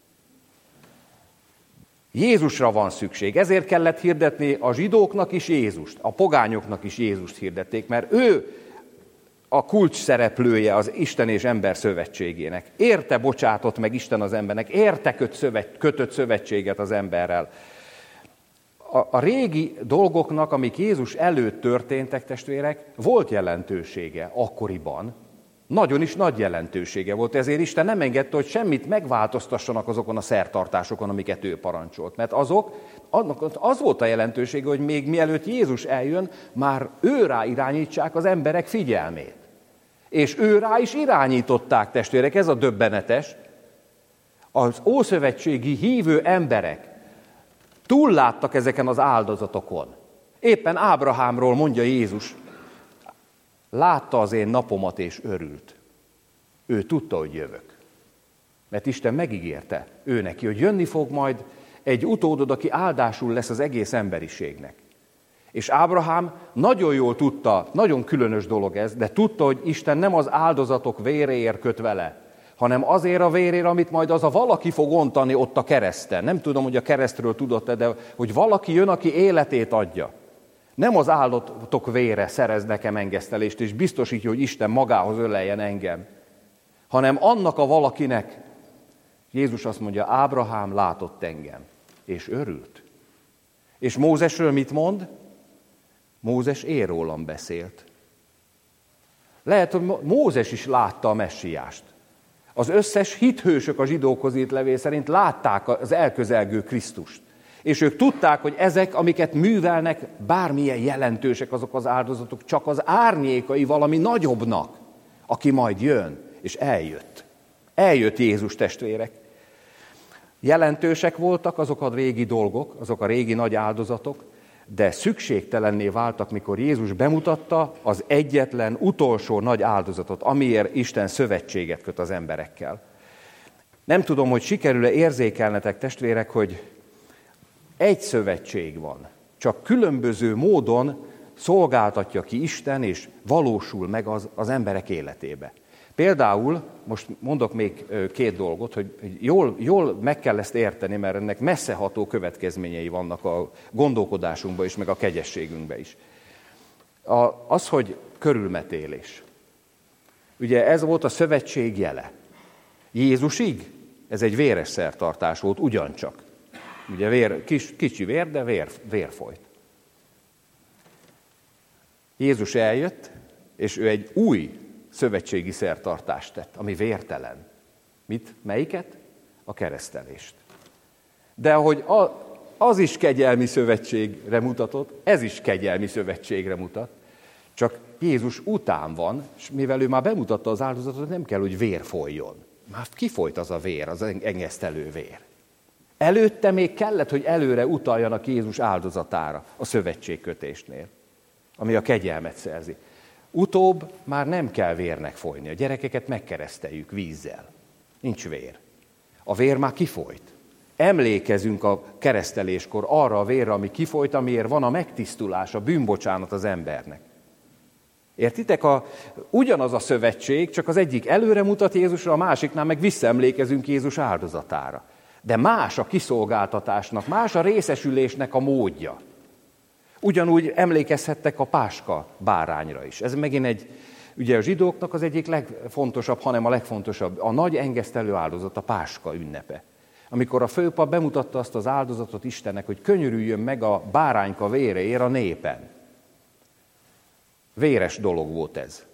Jézusra van szükség. Ezért kellett hirdetni a zsidóknak is Jézust, a pogányoknak is Jézust hirdették, mert ő a kulcs szereplője az Isten és ember szövetségének. Érte bocsátott meg Isten az embernek, érte köt szövet, kötött szövetséget az emberrel. A, a régi dolgoknak, amik Jézus előtt történtek, testvérek, volt jelentősége akkoriban. Nagyon is nagy jelentősége volt, ezért Isten nem engedte, hogy semmit megváltoztassanak azokon a szertartásokon, amiket ő parancsolt. Mert azok, az volt a jelentősége, hogy még mielőtt Jézus eljön, már ő rá irányítsák az emberek figyelmét. És ő rá is irányították, testvérek, ez a döbbenetes. Az ószövetségi hívő emberek túlláttak ezeken az áldozatokon. Éppen Ábrahámról mondja Jézus, látta az én napomat és örült. Ő tudta, hogy jövök. Mert Isten megígérte ő neki, hogy jönni fog majd egy utódod, aki áldásul lesz az egész emberiségnek. És Ábrahám nagyon jól tudta, nagyon különös dolog ez, de tudta, hogy Isten nem az áldozatok véréért köt vele, hanem azért a vérért, amit majd az a valaki fog ontani ott a kereszten. Nem tudom, hogy a keresztről tudott-e, de hogy valaki jön, aki életét adja. Nem az áldozatok vére szerez nekem engesztelést, és biztosítja, hogy Isten magához öleljen engem, hanem annak a valakinek, Jézus azt mondja, Ábrahám látott engem, és örült. És Mózesről mit mond? Mózes én rólam beszélt. Lehet, hogy Mózes is látta a messiást. Az összes hithősök a zsidókhoz írt levél szerint látták az elközelgő Krisztust. És ők tudták, hogy ezek, amiket művelnek, bármilyen jelentősek azok az áldozatok, csak az árnyékai valami nagyobbnak, aki majd jön, és eljött. Eljött Jézus, testvérek. Jelentősek voltak azok a régi dolgok, azok a régi nagy áldozatok, de szükségtelenné váltak, mikor Jézus bemutatta az egyetlen, utolsó nagy áldozatot, amiért Isten szövetséget köt az emberekkel. Nem tudom, hogy sikerül-e érzékelnetek, testvérek, hogy egy szövetség van, csak különböző módon szolgáltatja ki Isten, és valósul meg az, az emberek életébe. Például, most mondok még két dolgot, hogy jól, jól meg kell ezt érteni, mert ennek messzeható következményei vannak a gondolkodásunkban is, meg a kegyességünkben is. A, az, hogy körülmetélés. Ugye ez volt a szövetség jele. Jézusig ez egy véres szertartás volt, ugyancsak. Ugye vér, kis, kicsi vér, de vér, vér folyt. Jézus eljött, és ő egy új szövetségi szertartást tett, ami vértelen. Mit? Melyiket? A keresztelést. De ahogy az is kegyelmi szövetségre mutatott, ez is kegyelmi szövetségre mutat, csak Jézus után van, és mivel ő már bemutatta az áldozatot, nem kell, hogy vér folyjon. Már kifolyt az a vér, az engesztelő vér. Előtte még kellett, hogy előre utaljanak Jézus áldozatára a szövetségkötésnél, ami a kegyelmet szerzi. Utóbb már nem kell vérnek folyni. A gyerekeket megkereszteljük vízzel. Nincs vér. A vér már kifolyt. Emlékezünk a kereszteléskor arra a vérre, ami kifolyt, amiért van a megtisztulás, a bűnbocsánat az embernek. Értitek? A, ugyanaz a szövetség, csak az egyik előre mutat Jézusra, a másiknál meg visszaemlékezünk Jézus áldozatára. De más a kiszolgáltatásnak, más a részesülésnek a módja. Ugyanúgy emlékezhettek a páska bárányra is. Ez megint egy, ugye a zsidóknak az egyik legfontosabb, hanem a legfontosabb, a nagy engesztelő áldozat, a páska ünnepe. Amikor a főpap bemutatta azt az áldozatot Istennek, hogy könyörüljön meg a bárányka véreért a népen. Véres dolog volt ez.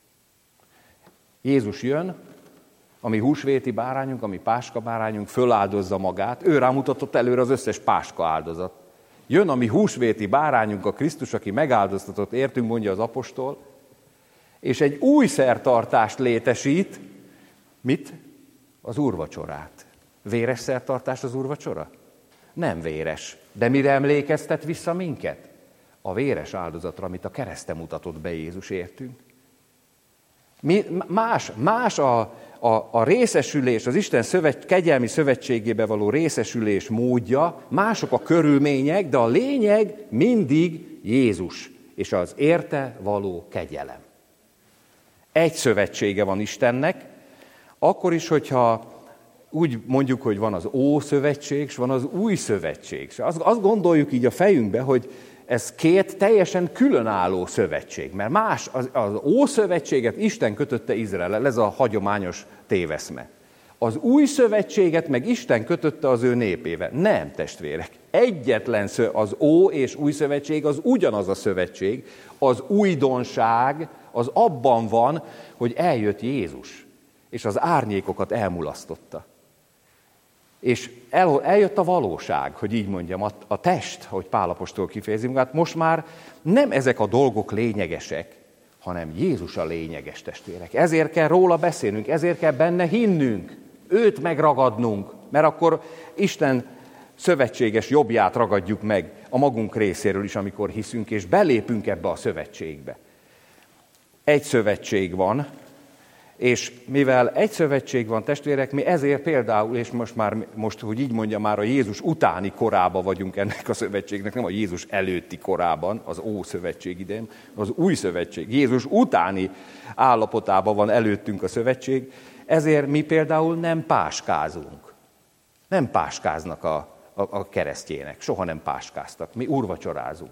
Jézus jön, ami húsvéti bárányunk, ami páska bárányunk, föláldozza magát, ő rámutatott előre az összes páska áldozat. Jön a mi húsvéti bárányunk, a Krisztus, aki megáldoztatott értünk, mondja az apostol, és egy új szertartást létesít. Mit? Az úrvacsorát. Véres szertartás az úrvacsora? Nem véres. De mire emlékeztet vissza minket? A véres áldozatra, amit a kereszten mutatott be Jézus értünk. Mi, más más a, a, a részesülés, az Isten szövet, kegyelmi szövetségébe való részesülés módja, mások a körülmények, de a lényeg mindig Jézus és az érte való kegyelem. Egy szövetsége van Istennek, akkor is, hogyha úgy mondjuk, hogy van az Ószövetség, és van az Új Szövetség. És azt, azt gondoljuk így a fejünkbe, hogy ez két teljesen különálló szövetség, mert más, az, az Ószövetséget Isten kötötte Izraellel, ez a hagyományos téveszme. Az Új Szövetséget meg Isten kötötte az ő népével. Nem, testvérek, egyetlen szö, az Ó és Új Szövetség az ugyanaz a szövetség, az újdonság az abban van, hogy eljött Jézus, és az árnyékokat elmulasztotta. És el, eljött a valóság, hogy így mondjam, a, a test, hogy Pál apostol kifejezi magát, most már nem ezek a dolgok lényegesek, hanem Jézus a lényeges, testvérek. Ezért kell róla beszélnünk, ezért kell benne hinnünk, őt megragadnunk, mert akkor Isten szövetséges jobbját ragadjuk meg a magunk részéről is, amikor hiszünk, és belépünk ebbe a szövetségbe. Egy szövetség van, és mivel egy szövetség van, testvérek, mi ezért például, és most már, most, hogy így mondja, már a Jézus utáni korában vagyunk ennek a szövetségnek, nem a Jézus előtti korában, az Ószövetség idején, az Új Szövetség. Jézus utáni állapotában van előttünk a szövetség, ezért mi például nem páskázunk. Nem páskáznak a, a, a keresztjének, soha nem páskáztak, mi úrvacsorázunk.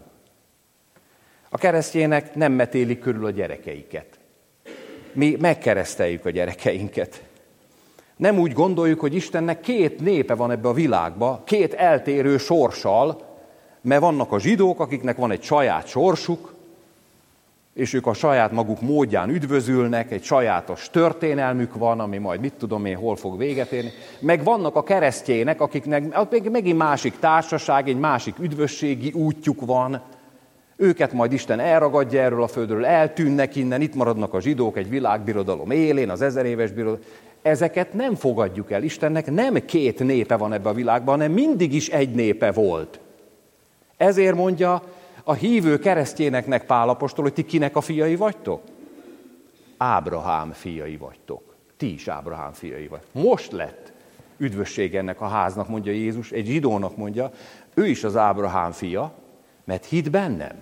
A keresztjének nem metélik körül a gyerekeiket. Mi megkereszteljük a gyerekeinket. Nem úgy gondoljuk, hogy Istennek két népe van ebbe a világba, két eltérő sorssal, mert vannak a zsidók, akiknek van egy saját sorsuk, és ők a saját maguk módján üdvözülnek, egy sajátos történelmük van, ami majd mit tudom én, hol fog véget érni. Meg vannak a keresztjének, akiknek megint másik társaság, egy másik üdvösségi útjuk van. Őket majd Isten elragadja erről a földről, eltűnnek innen, itt maradnak a zsidók egy világbirodalom élén, az ezer éves birodalom. Ezeket nem fogadjuk el. Istennek nem két népe van ebben a világban, hanem mindig is egy népe volt. Ezért mondja a hívő keresztjéneknek Pál apostol, hogy ti kinek a fiai vagytok? Ábrahám fiai vagytok. Ti is Ábrahám fiai vagy. Most lett üdvösség ennek a háznak, mondja Jézus, egy zsidónak mondja, ő is az Ábrahám fia, mert hitt bennem.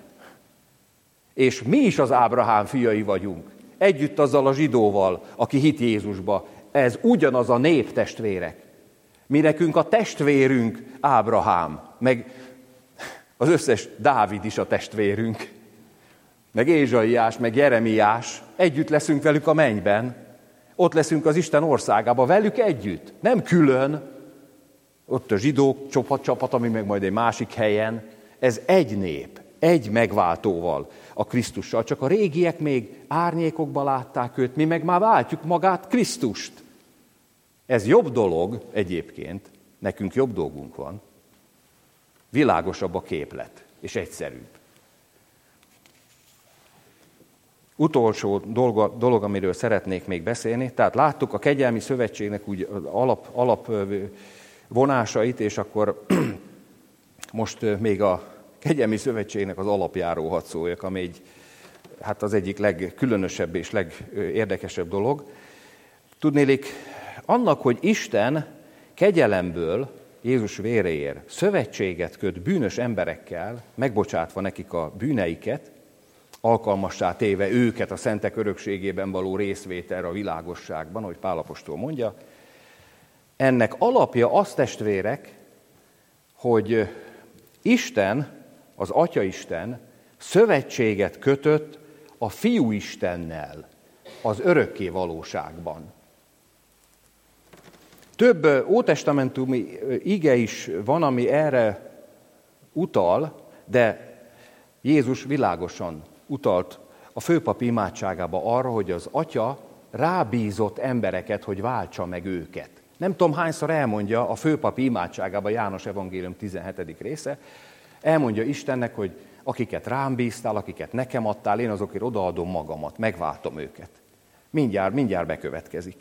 És mi is az Ábrahám fiai vagyunk, együtt azzal a zsidóval, aki hitt Jézusba. Ez ugyanaz a nép, testvérek. Mi nekünk a testvérünk Ábrahám, meg az összes Dávid is a testvérünk, meg Ézsaiás, meg Jeremiás, együtt leszünk velük a mennyben, ott leszünk az Isten országában, velük együtt, nem külön, ott a zsidók csapat, csapat, ami meg majd egy másik helyen. Ez egy nép, egy megváltóval, a Krisztussal. Csak a régiek még árnyékokba látták őt, mi meg már váltjuk magát Krisztust. Ez jobb dolog egyébként, nekünk jobb dolgunk van. Világosabb a képlet, és egyszerűbb. Utolsó dolog, dolog, amiről szeretnék még beszélni, tehát láttuk a kegyelmi szövetségnek úgy alap, alap vonásait, és akkor most még a kegyelmi szövetségnek az alapjáról hadd szóljak, ami egy, hát az egyik legkülönösebb és legérdekesebb dolog. Tudnélik, annak, hogy Isten kegyelemből, Jézus véréért szövetséget köt bűnös emberekkel, megbocsátva nekik a bűneiket, alkalmassá téve őket a szentek örökségében való részvételre a világosságban, ahogy Pál apostol mondja, ennek alapja az, testvérek, hogy Isten, az Atyaisten szövetséget kötött a Fiú Istennel az örökké valóságban. Több ótestamentumi ige is van, ami erre utal, de Jézus világosan utalt a főpapi imádságába arra, hogy az Atya rábízott embereket, hogy váltsa meg őket. Nem tudom, hányszor elmondja a főpapi imádságában, János evangélium tizenhetedik része, elmondja Istennek, hogy akiket rám bíztál, akiket nekem adtál, én azokért odaadom magamat, megváltom őket. Mindjárt, mindjárt bekövetkezik.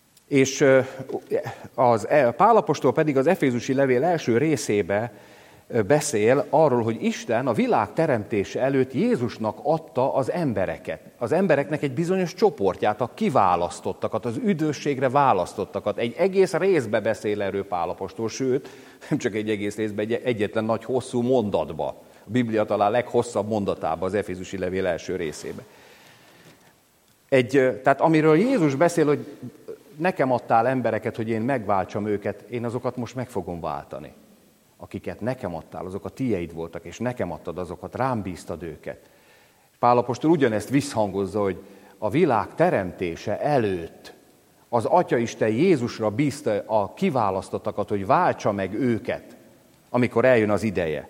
És az, Pál apostol pedig az efézusi levél első részébe beszél arról, hogy Isten a világ teremtése előtt Jézusnak adta az embereket. Az embereknek egy bizonyos csoportját, a kiválasztottakat, az üdvösségre választottakat. Egy egész részbe beszél erről Pál apostol, sőt, nem csak egy egész részbe, egy egyetlen nagy hosszú mondatba. A Biblia talán leghosszabb mondatában, az Efézusi levél első részében. Egy, tehát amiről Jézus beszél, hogy nekem adtál embereket, hogy én megváltsam őket, én azokat most meg fogom váltani. Akiket nekem adtál, azok a tieid voltak, és nekem adtad azokat, rám bíztad őket. Pál apostol ugyanezt visszhangozza, hogy a világ teremtése előtt az Atyaisten Jézusra bízta a kiválasztottakat, hogy váltsa meg őket, amikor eljön az ideje.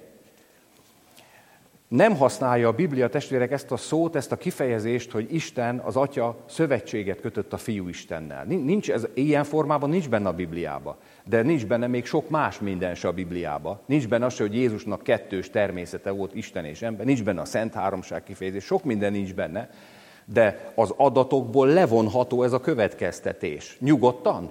Nem használja a Biblia, testvérek, ezt a szót, ezt a kifejezést, hogy Isten, az Atya szövetséget kötött a Fiú Istennel. Nincs ez, ilyen formában nincs benne a Bibliában, de nincs benne még sok más minden se a Bibliában. Nincs benne az, hogy Jézusnak kettős természete volt, Isten és ember, nincs benne a Szent Háromság kifejezés, sok minden nincs benne, de az adatokból levonható ez a következtetés. Nyugodtan?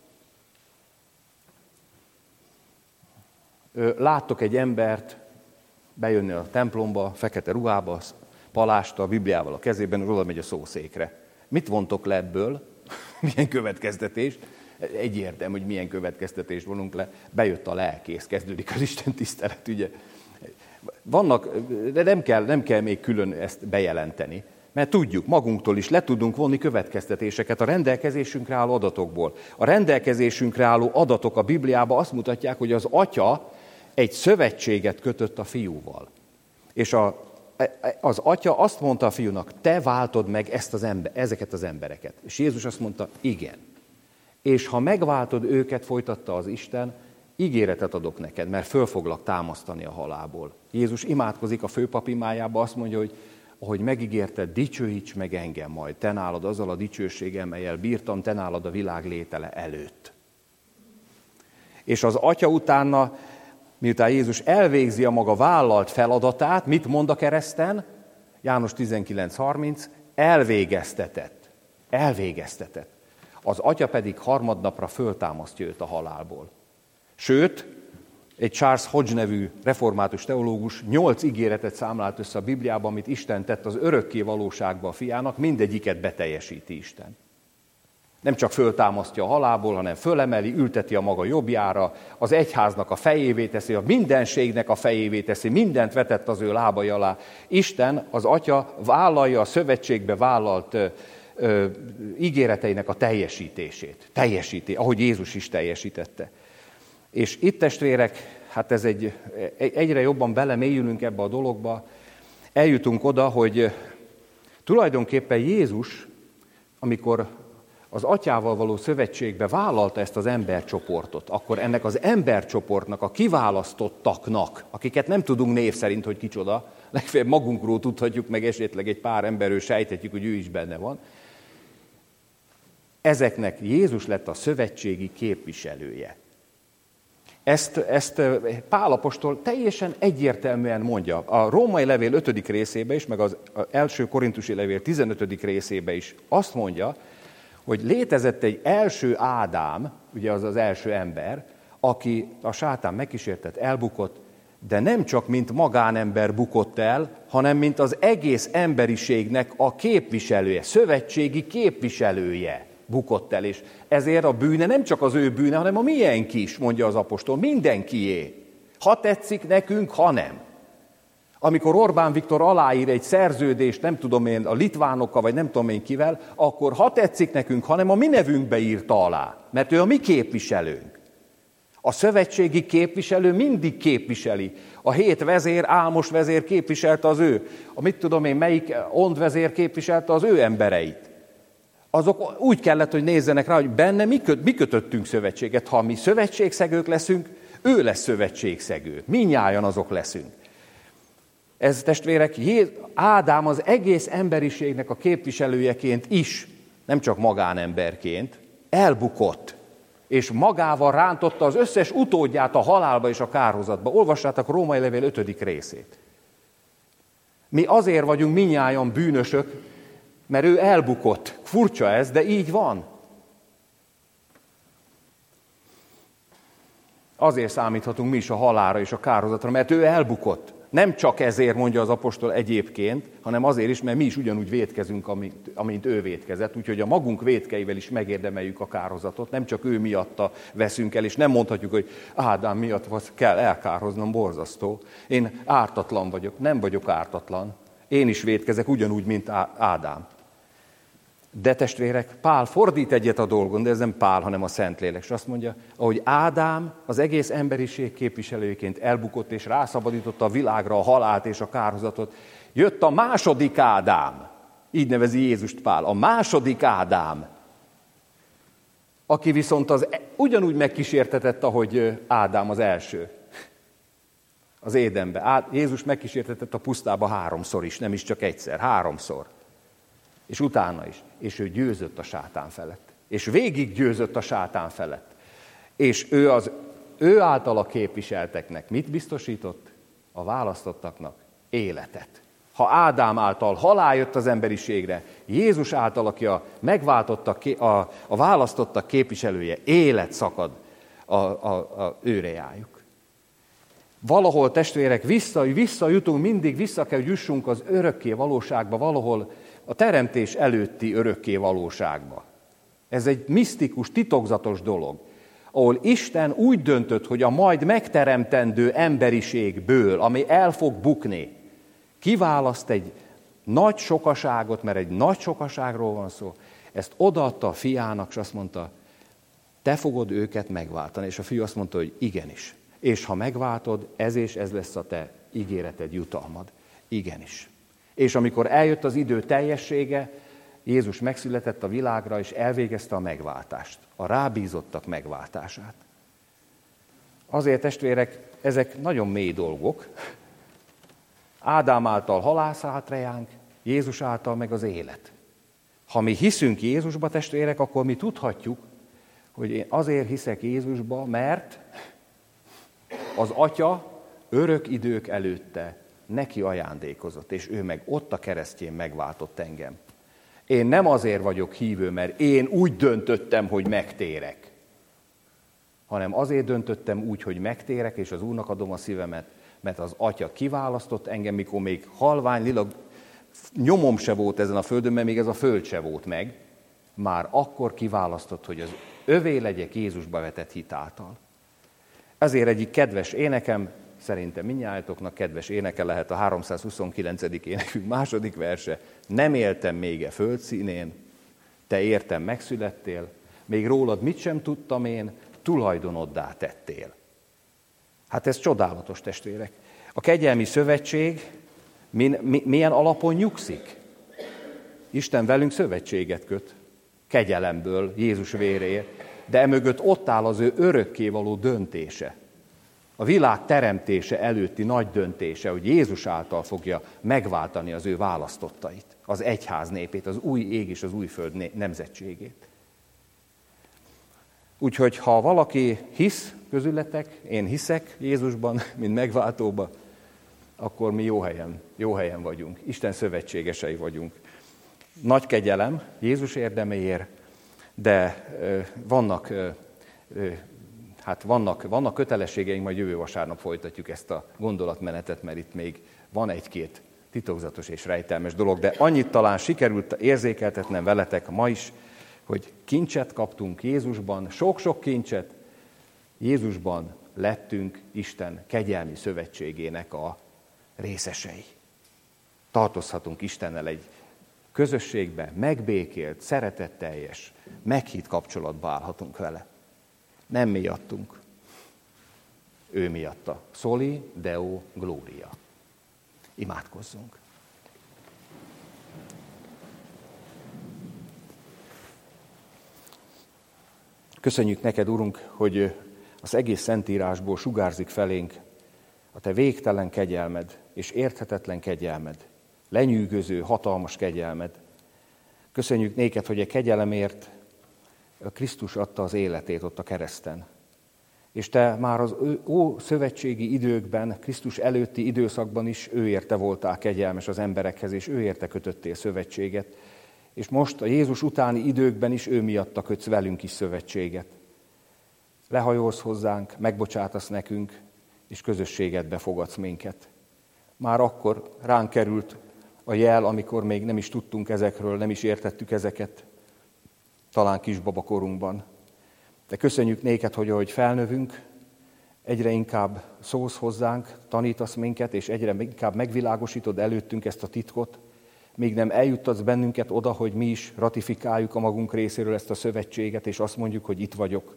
Láttok egy embert bejönni a templomba, fekete ruhába, palásta, a Bibliával a kezében, oda megy a szószékre. Mit vontok le ebből? Milyen következtetés? Egyértelmű, hogy milyen következtetést vonunk le. Bejött a lelkész, kezdődik az Isten tisztelet, ugye. Vannak, de nem kell, nem kell még külön ezt bejelenteni, mert tudjuk, magunktól is le tudunk vonni következtetéseket a rendelkezésünkre álló adatokból. A rendelkezésünkre álló adatok a Bibliában azt mutatják, hogy az Atya egy szövetséget kötött a Fiúval. És a, az Atya azt mondta a Fiúnak, te váltod meg ezt az ember, ezeket az embereket. És Jézus azt mondta, igen. És ha megváltod őket, folytatta az Isten, ígéretet adok neked, mert föl foglak támasztani a halálból. Jézus imádkozik a főpap imájába, azt mondja, hogy ahogy megígérted, dicsőíts meg engem majd, te nálad azzal a dicsőségem, melyel bírtam, te nálad a világ létele előtt. És az Atya utána, miután Jézus elvégzi a maga vállalt feladatát, mit mond a kereszten? János tizenkilenc harminc, elvégeztetett. Elvégeztetett. Az Atya pedig harmadnapra föltámasztja őt a halálból. Sőt, egy Charles Hodge nevű református teológus nyolc ígéretet számlált össze a Bibliában, amit Isten tett az örökké valóságba a fiának, mindegyiket beteljesíti Isten. Nem csak föltámasztja a halálból, hanem fölemeli, ülteti a maga jobbjára, az egyháznak a fejévé teszi, a mindenségnek a fejévé teszi, mindent vetett az ő lábai alá. Isten, az Atya vállalja a szövetségbe vállalt ö, ö, ígéreteinek a teljesítését. Teljesíti, ahogy Jézus is teljesítette. És itt, testvérek, hát ez egy, egyre jobban belemélyülünk ebbe a dologba, eljutunk oda, hogy tulajdonképpen Jézus, amikor az Atyával való szövetségbe vállalta ezt az embercsoportot, akkor ennek az embercsoportnak, a kiválasztottaknak, akiket nem tudunk név szerint, hogy kicsoda, legfeljebb magunkról tudhatjuk, meg esetleg egy pár emberről sejthetjük, hogy ő is benne van, ezeknek Jézus lett a szövetségi képviselője. Ezt, ezt Pál apostol teljesen egyértelműen mondja. A római levél ötödik részébe is, meg az első korintusi levél tizenötödik részébe is azt mondja, hogy létezett egy első Ádám, ugye az az első ember, aki a sátán megkísértett, elbukott, de nem csak mint magánember bukott el, hanem mint az egész emberiségnek a képviselője, szövetségi képviselője bukott el, és ezért a bűne nem csak az ő bűne, hanem a miénk is, mondja az apostol, mindenkié. Ha tetszik nekünk, ha nem. Amikor Orbán Viktor aláír egy szerződést, nem tudom én, a litvánokkal, vagy nem tudom én kivel, akkor ha tetszik nekünk, hanem a mi nevünkbe írta alá, mert ő a mi képviselőnk. A szövetségi képviselő mindig képviseli. A hét vezér, Álmos vezér képviselte az ő, a mit tudom én, melyik Ond vezér képviselte az ő embereit. Azok úgy kellett, hogy nézzenek rá, hogy benne mi, köt, mi kötöttünk szövetséget. Ha mi szövetségszegők leszünk, ő lesz szövetségszegő. Mindnyájan azok leszünk. Ez, testvérek, Ádám az egész emberiségnek a képviselőjeként is, nem csak magánemberként, elbukott, és magával rántotta az összes utódját a halálba és a kárhozatba. Olvassátok a római levél ötödik részét. Mi azért vagyunk mindnyájan bűnösök, mert ő elbukott. Furcsa ez, de így van. Azért számíthatunk mi is a halálra és a kárhozatra, mert ő elbukott. Nem csak ezért mondja az apostol egyébként, hanem azért is, mert mi is ugyanúgy vétkezünk, amint, amint ő vétkezett. Úgyhogy a magunk vétkeivel is megérdemeljük a kárhozatot, nem csak ő miatta veszünk el, és nem mondhatjuk, hogy Ádám miatt kell elkárhoznom, borzasztó. Én ártatlan vagyok, nem vagyok ártatlan. Én is vétkezek ugyanúgy, mint Ádám. De testvérek, Pál fordít egyet a dolgon, de ez nem Pál, hanem a Szentlélek. És azt mondja, ahogy Ádám az egész emberiség képviselőjeként elbukott és rászabadította a világra a halált és a kárhozatot, jött a második Ádám, így nevezi Jézust Pál, a második Ádám, aki viszont az, ugyanúgy megkísértetett, ahogy Ádám az első. Az Édenbe. Jézus megkísértetett a pusztába háromszor is, nem is csak egyszer, háromszor. És utána is. És ő győzött a sátán felett. És végig győzött a sátán felett. És ő az ő általa képviselteknek mit biztosított? A választottaknak életet. Ha Ádám által halál jött az emberiségre, Jézus által, aki a megváltottak, a, a választottak képviselője, élet szakad a, a, a őrejájuk. Valahol, testvérek, vissza, visszajutunk, mindig vissza kell, hogy jussunk az örökké valóságba, valahol a teremtés előtti örökké valóságba. Ez egy misztikus, titokzatos dolog, ahol Isten úgy döntött, hogy a majd megteremtendő emberiségből, ami el fog bukni, kiválaszt egy nagy sokaságot, mert egy nagy sokaságról van szó, ezt odaadta a fiának, és azt mondta, te fogod őket megváltani. És a fiú azt mondta, hogy igenis. És ha megváltod, ez és ez lesz a te ígéreted, jutalmad. Igenis. És amikor eljött az idő teljessége, Jézus megszületett a világra, és elvégezte a megváltást, a rábízottak megváltását. Azért, testvérek, ezek nagyon mély dolgok. Ádám által halál szállt ránk, Jézus által meg az élet. Ha mi hiszünk Jézusba, testvérek, akkor mi tudhatjuk, hogy én azért hiszek Jézusba, mert az Atya örök idők előtte neki ajándékozott, és ő meg ott a keresztjén megváltott engem. Én nem azért vagyok hívő, mert én úgy döntöttem, hogy megtérek, hanem azért döntöttem úgy, hogy megtérek, és az Úrnak adom a szívemet, mert az Atya kiválasztott engem, mikor még halvány lila nyomom se volt ezen a földön, mert még ez a föld se volt meg, már akkor kiválasztott, hogy az övé legyek Jézusba vetett hit által. Ezért egyik kedves énekem, szerintem mindnyájatoknak kedves éneke lehet a háromszázhuszonkilencedik énekünk második verse. Nem éltem még e földszínén, te értem megszülettél, még rólad mit sem tudtam én, tulajdonoddá tettél. Hát ez csodálatos, testvérek. A kegyelmi szövetség min, mi, milyen alapon nyugszik? Isten velünk szövetséget köt, kegyelemből, Jézus véréért, de emögött ott áll az ő örökkévaló döntése. A világ teremtése előtti nagy döntése, hogy Jézus által fogja megváltani az ő választottait, az egyház népét, az új ég és az új föld nemzetségét. Úgyhogy ha valaki hisz közületek, én hiszek Jézusban, mint megváltóba, akkor mi jó helyen, jó helyen vagyunk. Isten szövetségesei vagyunk. Nagy kegyelem Jézus érdeméért, de vannak, hát vannak, vannak kötelességeink, majd jövő vasárnap folytatjuk ezt a gondolatmenetet, mert itt még van egy-két titokzatos és rejtelmes dolog, de annyit talán sikerült érzékeltetnem veletek ma is, hogy kincset kaptunk Jézusban, sok-sok kincset, Jézusban lettünk Isten kegyelmi szövetségének a részesei. Tartozhatunk Istennel egy közösségbe, megbékélt, szeretetteljes, meghitt kapcsolatba állhatunk vele. Nem miattunk, ő miatta. Soli Deo Gloria. Imádkozzunk. Köszönjük neked, Urunk, hogy az egész Szentírásból sugárzik felénk a te végtelen kegyelmed és érthetetlen kegyelmed, lenyűgöző, hatalmas kegyelmed. Köszönjük néked, hogy a kegyelemért Krisztus adta az életét ott a kereszten. És te már az ó szövetségi időkben, Krisztus előtti időszakban is ő érte voltál kegyelmes az emberekhez, és ő érte kötöttél szövetséget. És most a Jézus utáni időkben is ő miatta kötsz velünk is szövetséget. lehajolsz hozzánk, megbocsátasz nekünk, és közösségedbe fogadsz minket. Már akkor ránk került a jel, amikor még nem is tudtunk ezekről, nem is értettük ezeket, talán kisbabakorunkban. De köszönjük néked, hogy ahogy felnövünk, egyre inkább szólsz hozzánk, tanítasz minket, és egyre inkább megvilágosítod előttünk ezt a titkot, még nem eljuttatsz bennünket oda, hogy mi is ratifikáljuk a magunk részéről ezt a szövetséget, és azt mondjuk, hogy itt vagyok,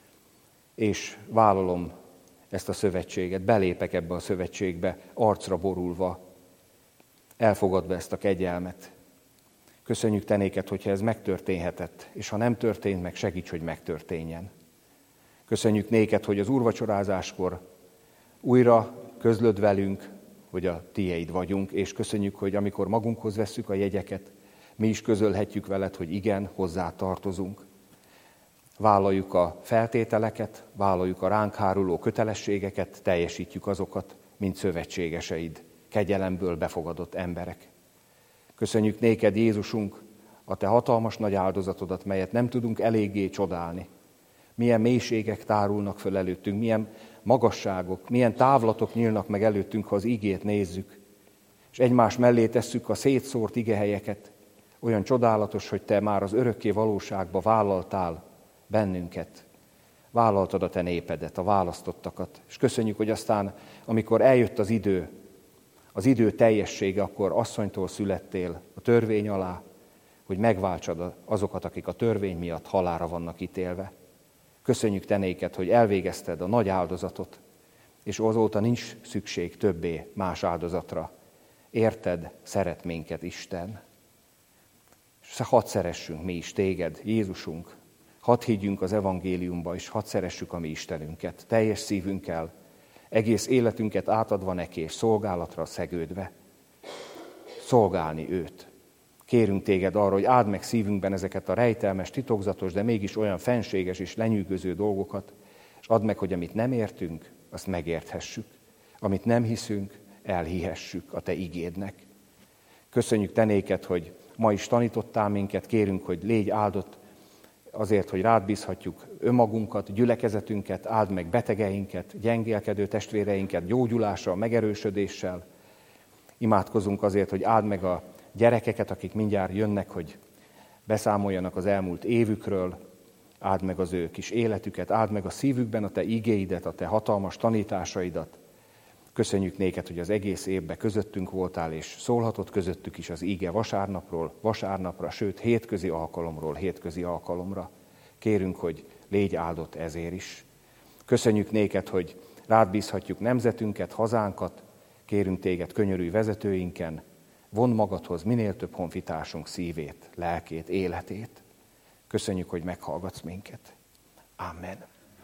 és vállalom ezt a szövetséget, belépek ebbe a szövetségbe, arcra borulva, elfogadva ezt a kegyelmet. Köszönjük te néked, hogyha ez megtörténhetett, és ha nem történt meg, segíts, hogy megtörténjen. Köszönjük néked, hogy az úrvacsorázáskor újra közlöd velünk, hogy a tieid vagyunk, és köszönjük, hogy amikor magunkhoz vesszük a jegyeket, mi is közölhetjük veled, hogy igen, hozzá tartozunk. Vállaljuk a feltételeket, vállaljuk a ránk háruló kötelességeket, teljesítjük azokat, mint szövetségeseid, kegyelemből befogadott emberek. Köszönjük néked, Jézusunk, a te hatalmas nagy áldozatodat, melyet nem tudunk eléggé csodálni. Milyen mélységek tárulnak föl előttünk, milyen magasságok, milyen távlatok nyílnak meg előttünk, ha az igét nézzük, és egymás mellé tesszük a szétszórt igehelyeket. Olyan csodálatos, hogy te már az örökké valóságba vállaltál bennünket. Vállaltad a te népedet, a választottakat. És köszönjük, hogy aztán, amikor eljött az idő, az idő teljessége, akkor asszonytól születtél a törvény alá, hogy megváltsad azokat, akik a törvény miatt halálra vannak ítélve. Köszönjük te néked, hogy elvégezted a nagy áldozatot, és azóta nincs szükség többé más áldozatra. Érted, szeret minket Isten. És hadd szeressünk mi is téged, Jézusunk. Hadd higgyünk az evangéliumba, és hadd szeressük a mi Istenünket, teljes szívünkkel, egész életünket átadva neki, és szolgálatra szegődve. Szolgálni őt. Kérünk téged arra, hogy áld meg szívünkben ezeket a rejtelmes, titokzatos, de mégis olyan fenséges és lenyűgöző dolgokat, és add meg, hogy amit nem értünk, azt megérthessük. Amit nem hiszünk, elhihessük a te igédnek. Köszönjük te néked, hogy ma is tanítottál minket, kérünk, hogy légy áldott azért, hogy rád bízhatjuk önmagunkat, gyülekezetünket, áld meg betegeinket, gyengélkedő testvéreinket gyógyulással, megerősödéssel. Imádkozunk azért, hogy áld meg a gyerekeket, akik mindjárt jönnek, hogy beszámoljanak az elmúlt évükről, áld meg az ő kis életüket, áld meg a szívükben a te igéidet, a te hatalmas tanításaidat. Köszönjük néked, hogy az egész évben közöttünk voltál, és szólhatott közöttük is az íge vasárnapról, vasárnapra, sőt hétközi alkalomról, hétközi alkalomra. Kérünk, hogy légy áldott ezért is. Köszönjük néked, hogy rád bízhatjuk nemzetünket, hazánkat, kérünk téged, könyörülj vezetőinken, vond magadhoz minél több honfitársunk szívét, lelkét, életét. Köszönjük, hogy meghallgatsz minket. Amen.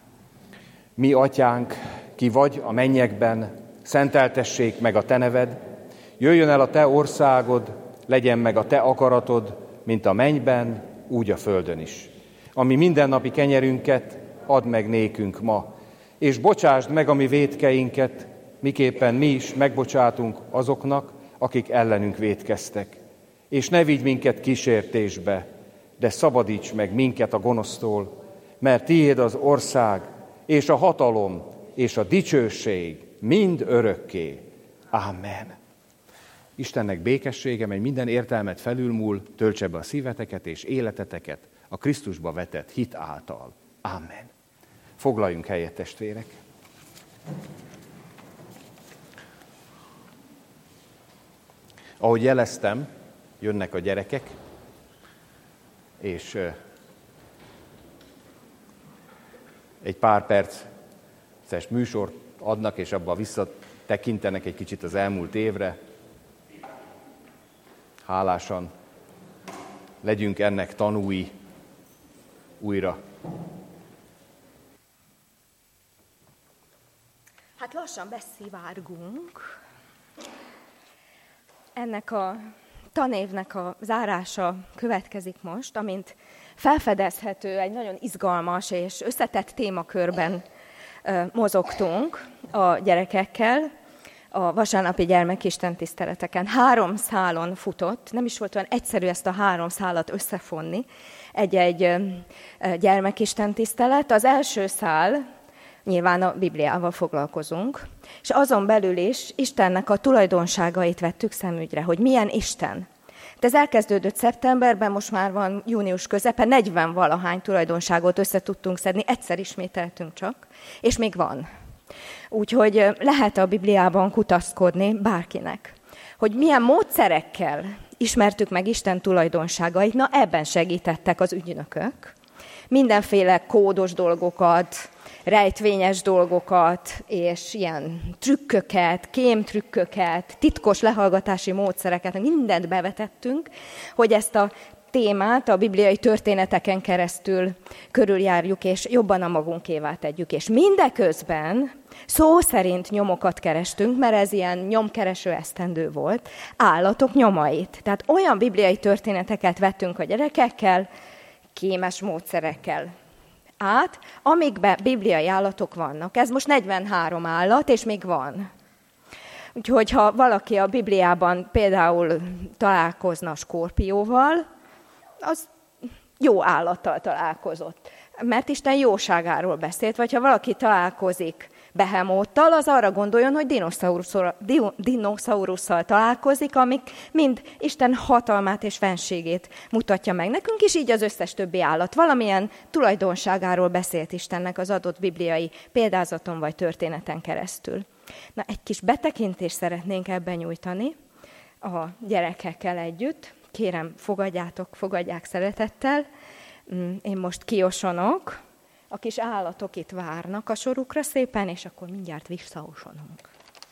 Mi atyánk, ki vagy a mennyekben, szenteltessék meg a te neved, jöjjön el a te országod, legyen meg a te akaratod, mint a mennyben, úgy a földön is. Ami mindennapi kenyerünket add meg nékünk ma, és bocsásd meg a mi vétkeinket, miképpen mi is megbocsátunk azoknak, akik ellenünk vétkeztek. És ne vigy minket kísértésbe, de szabadíts meg minket a gonosztól, mert tiéd az ország, és a hatalom, és a dicsőség mind örökké. Amen. Istennek békessége, mely minden értelmet felülmúl, töltse be a szíveteket és életeteket a Krisztusba vetett hit által. Amen. Foglaljunk helyet, testvérek. Ahogy jeleztem, jönnek a gyerekek, és egy pár perces műsort adnak, és abban visszatekintenek egy kicsit az elmúlt évre. Hálásan legyünk ennek tanúi újra. Hát lassan beszivárgunk. Ennek a tanévnek a zárása következik most, amint felfedezhető egy nagyon izgalmas és összetett témakörben mozogtunk a gyerekekkel. A vasárnapi gyermekisten tiszteleteken három szálon futott, nem is volt olyan egyszerű ezt a három szálat összefonni. egy-egy gyermekisten tisztelet. Az első szál, nyilván a Bibliával foglalkozunk, és azon belül is Istennek a tulajdonságait vettük szemügyre, hogy milyen Isten. De ez elkezdődött szeptemberben, most már van június közepe, negyven valahány tulajdonságot össze tudtunk szedni, egyszer ismételtünk csak, és még van. Úgyhogy lehet a Bibliában kutaszkodni bárkinek, hogy milyen módszerekkel ismertük meg Isten tulajdonságait, na ebben segítettek az ügynökök. Mindenféle kódos dolgokat, rejtvényes dolgokat, és ilyen trükköket, kémtrükköket, titkos lehallgatási módszereket, mindent bevetettünk, hogy ezt a témát a bibliai történeteken keresztül körüljárjuk, és jobban a magunkévá tegyük. És mindeközben szó szerint nyomokat kerestünk, mert ez ilyen nyomkereső esztendő volt, állatok nyomait. Tehát olyan bibliai történeteket vettünk a gyerekekkel, kémes módszerekkel át, amikben bibliai állatok vannak. Ez most negyvenhárom állat, és még van. Úgyhogy ha valaki a Bibliában például találkozna a skorpióval, az jó állattal találkozott, mert Isten jóságáról beszélt, vagy ha valaki találkozik behemóttal, az arra gondoljon, hogy dinoszaurusszal, dinoszaurusszal találkozik, amik mind Isten hatalmát és fenségét mutatja meg nekünk, és így az összes többi állat. Valamilyen tulajdonságáról beszélt Istennek az adott bibliai példázaton vagy történeten keresztül. Na, egy kis betekintést szeretnénk ebben nyújtani a gyerekekkel együtt. Kérem, fogadjátok, fogadják szeretettel. Én most kiosonok. A kis állatok itt várnak a sorukra szépen, és akkor mindjárt visszaosonunk.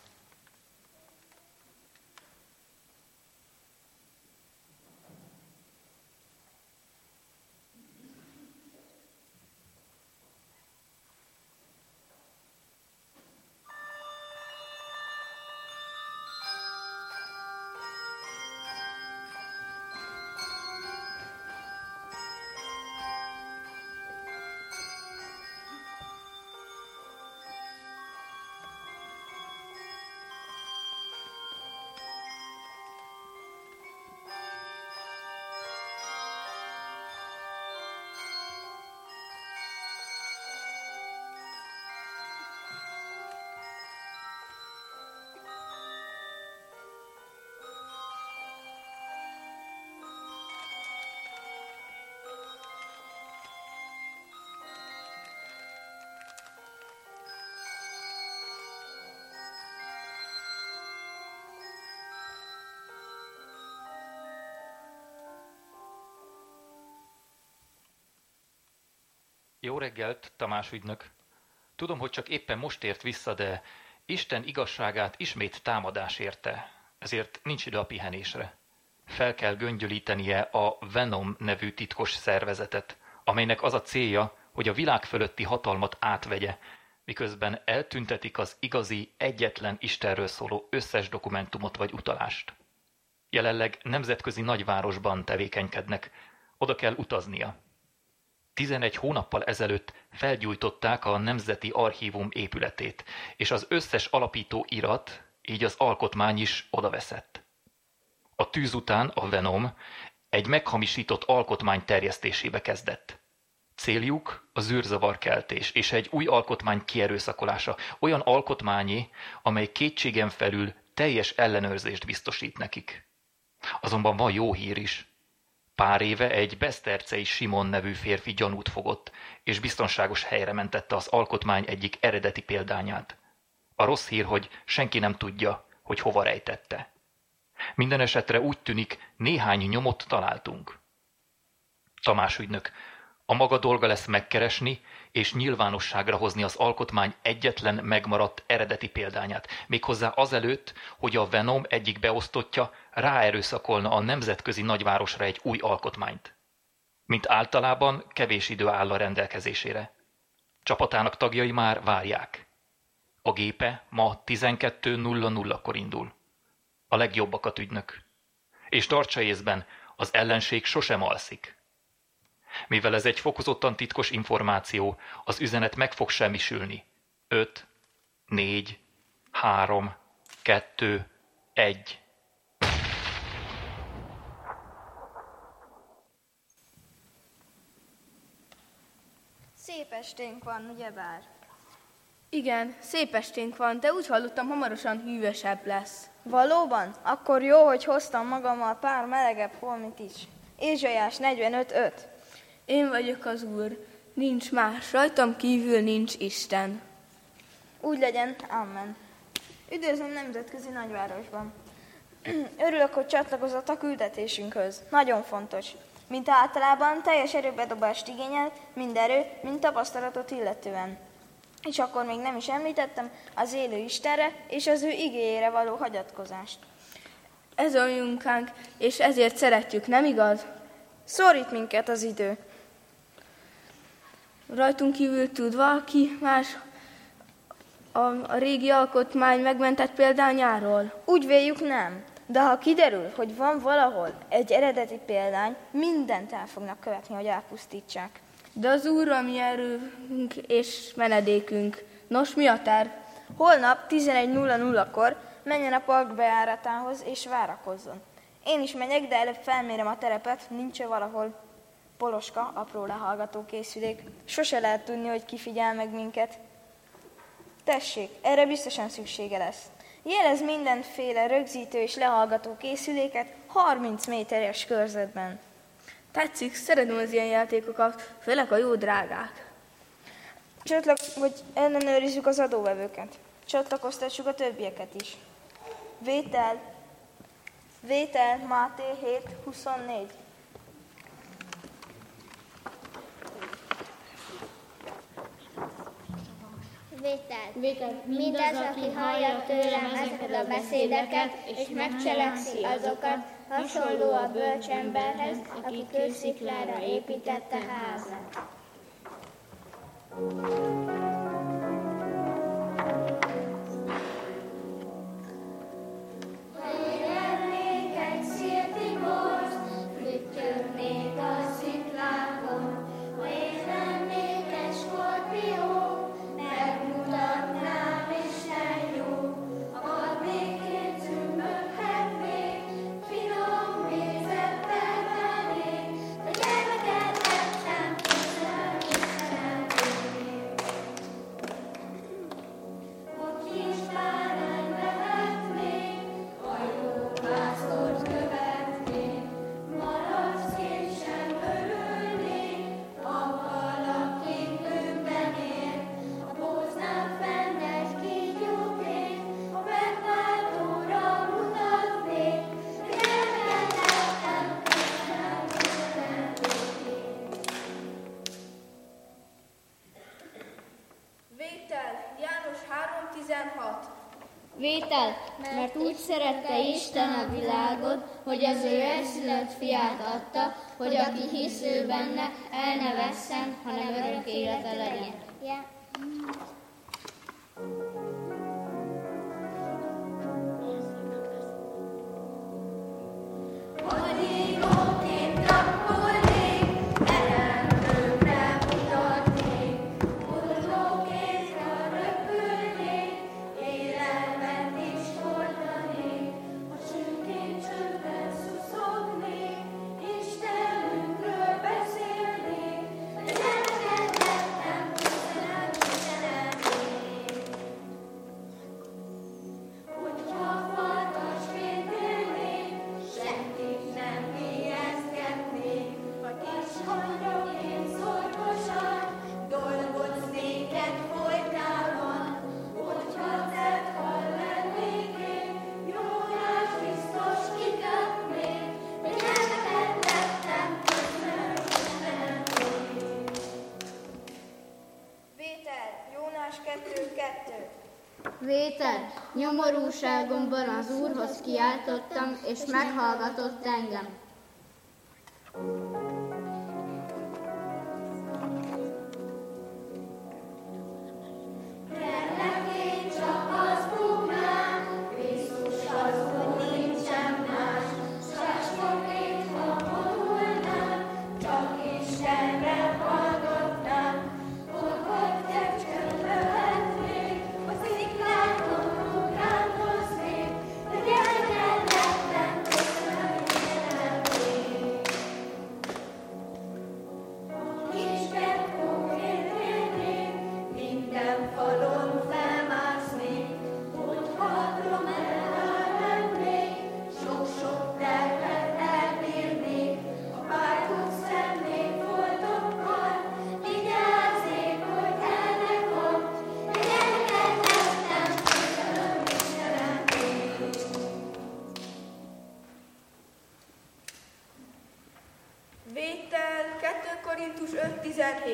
Jó reggelt, Tamás ügynök! Tudom, hogy csak éppen most ért vissza, de Isten igazságát ismét támadás érte, ezért nincs idő a pihenésre. Fel kell göngyölítenie a Venom nevű titkos szervezetet, amelynek az a célja, hogy a világ fölötti hatalmat átvegye, miközben eltüntetik az igazi, egyetlen Istenről szóló összes dokumentumot vagy utalást. Jelenleg nemzetközi nagyvárosban tevékenykednek, oda kell utaznia. tizenegy hónappal ezelőtt felgyújtották a Nemzeti Archívum épületét, és az összes alapító irat, így az alkotmány is odaveszett. A tűz után a Venom egy meghamisított alkotmány terjesztésébe kezdett. Céljuk a zűrzavarkeltés és egy új alkotmány kierőszakolása, olyan alkotmányé, amely kétségen felül teljes ellenőrzést biztosít nekik. Azonban van jó hír is. Pár éve egy Besztercei Simon nevű férfi gyanút fogott, és biztonságos helyre mentette az alkotmány egyik eredeti példányát. A rossz hír, hogy senki nem tudja, hogy hova rejtette. Minden esetre úgy tűnik, néhány nyomot találtunk. Tamás ügynök, a maga dolga lesz megkeresni és nyilvánosságra hozni az alkotmány egyetlen megmaradt eredeti példányát, méghozzá azelőtt, hogy a Venom egyik beosztottja ráerőszakolna a nemzetközi nagyvárosra egy új alkotmányt. Mint általában kevés idő áll a rendelkezésére. Csapatának tagjai már várják. A gépe ma tizenkettő nulla nulla-kor indul. A legjobbakat, ügynök. És tartsa észben, az ellenség sosem alszik. Mivel ez egy fokozottan titkos információ, az üzenet meg fog semmisülni. Öt, négy, három, kettő, egy. Szép esténk van, ugyebár? Igen, szép esténk van, de úgy hallottam, hamarosan hűvösebb lesz. Valóban? Akkor jó, hogy hoztam magammal pár melegebb holmit is. Ézsaiás negyvenöt öt. Én vagyok az Úr, nincs más, rajtam kívül nincs Isten. Úgy legyen, amen. Üdvözlöm nemzetközi nagyvárosban. Örülök, hogy csatlakozott a küldetésünkhöz. Nagyon fontos. Mint általában teljes erőbedobást igényel, mind erő, mind tapasztalatot illetően. És akkor még nem is említettem az élő Istenre és az ő igéjére való hagyatkozást. Ez a munkánk, és ezért szeretjük, nem igaz? Szorít minket az idő. Rajtunk kívül tud valaki más a, a régi alkotmány megmentett példányáról? Úgy véljük nem. De ha kiderül, hogy van valahol egy eredeti példány, mindent el fognak követni, hogy elpusztítsák. De az Úr a mi erőnk és menedékünk. Nos, mi a terv? Holnap tizenegy óra nullakor menjen a park bejáratához és várakozzon. Én is megyek, de előbb felmérem a terepet, nincs valahol poloska, apró lehallgató készülék. Sose lehet tudni, hogy ki figyel meg minket. Tessék, erre biztosan szüksége lesz. Jelez mindenféle rögzítő és lehallgató készüléket harminc méteres körzetben. Tetszik, szeretem az ilyen játékokat, főleg a jó drágák. Csatlak, hogy ellenőrizzük az adóvevőket. Csatlakoztassuk a többieket is. Vétel. Vétel Máté hét huszonnégy. Vétel. Vétel. Mindaz, aki hallja tőlem ezeket a beszédeket, és megcselekszi azokat, hasonló a bölcsemberhez, aki kősziklára építette házát. Vétel, mert úgy szerette Isten a világot, hogy az ő egyszülött fiát adta, hogy aki hisz ő benne, el ne vesszen, hanem örök élete legyen. Yeah. Vétel, nyomorúságomban az Úrhoz kiáltottam, és meghallgatott engem. Vétel,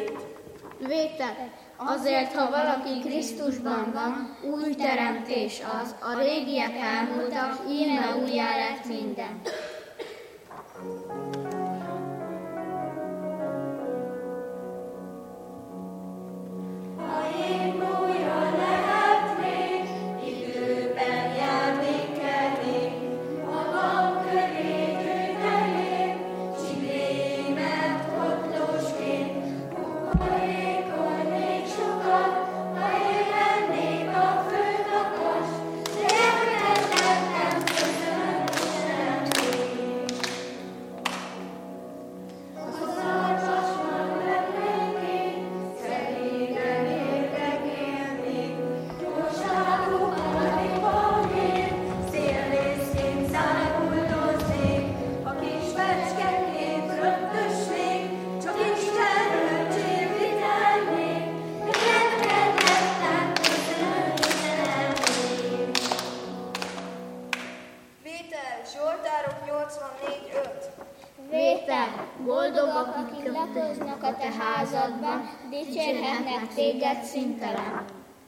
kezét. Vétek, azért, ha valaki Krisztusban van, új teremtés az, a régiek elmúltak, íme újjá lett minden. Boldogok, akik lakoznak a te házadban, dicsérhetnek téged szüntelen.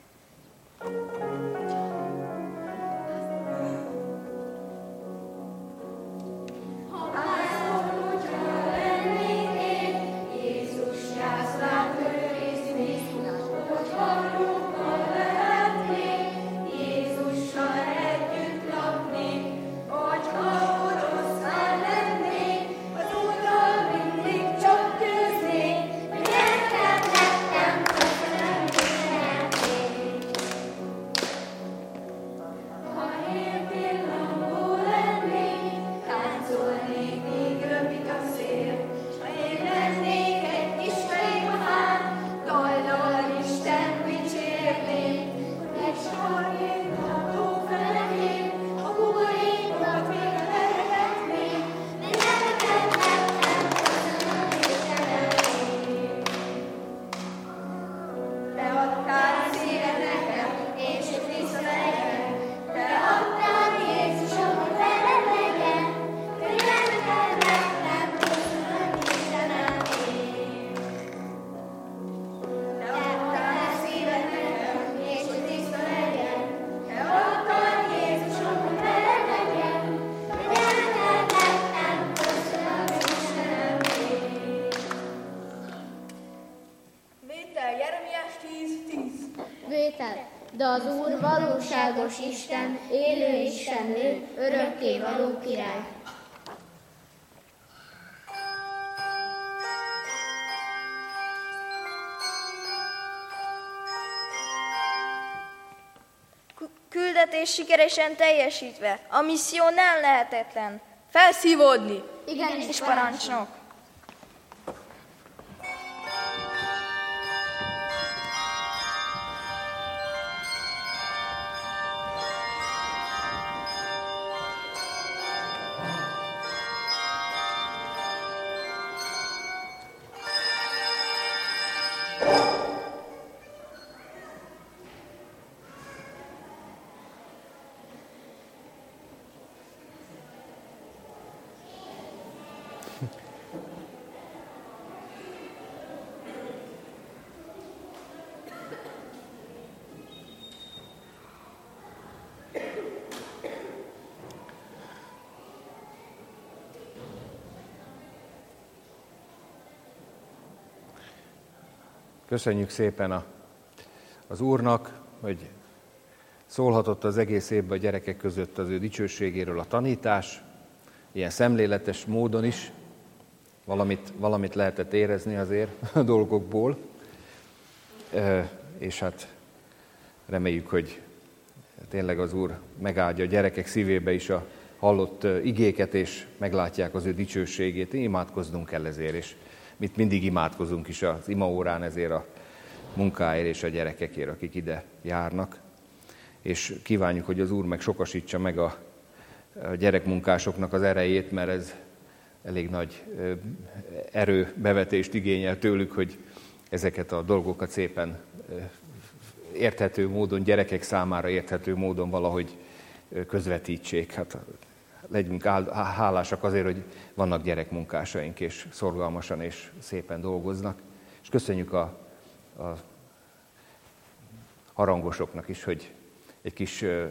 De az Úr valóságos Isten, élő Isten ő, örökké való király. Küldetés sikeresen teljesítve, a misszió nem lehetetlen. Felszívódni! Igen, és parancsnok! Köszönjük szépen a, az Úrnak, hogy szólhatott az egész évben a gyerekek között az ő dicsőségéről a tanítás, ilyen szemléletes módon is, valamit, valamit lehetett érezni azért a dolgokból, e, és hát reméljük, hogy tényleg az Úr megáldja a gyerekek szívébe is a hallott igéket, és meglátják az ő dicsőségét. Imádkoznunk kell ezért, és mit mindig imádkozunk is az imaórán ezért a munkáért és a gyerekekért, akik ide járnak. És kívánjuk, hogy az Úr meg sokasítsa meg a, a gyerekmunkásoknak az erejét, mert ez elég nagy erőbevetést igényel tőlük, hogy ezeket a dolgokat szépen érthető módon, gyerekek számára érthető módon valahogy közvetítsék. Hát legyünk hálásak azért, hogy vannak gyerekmunkásaink, és szorgalmasan és szépen dolgoznak. És És köszönjük a, a harangosoknak is, hogy egy kis uh,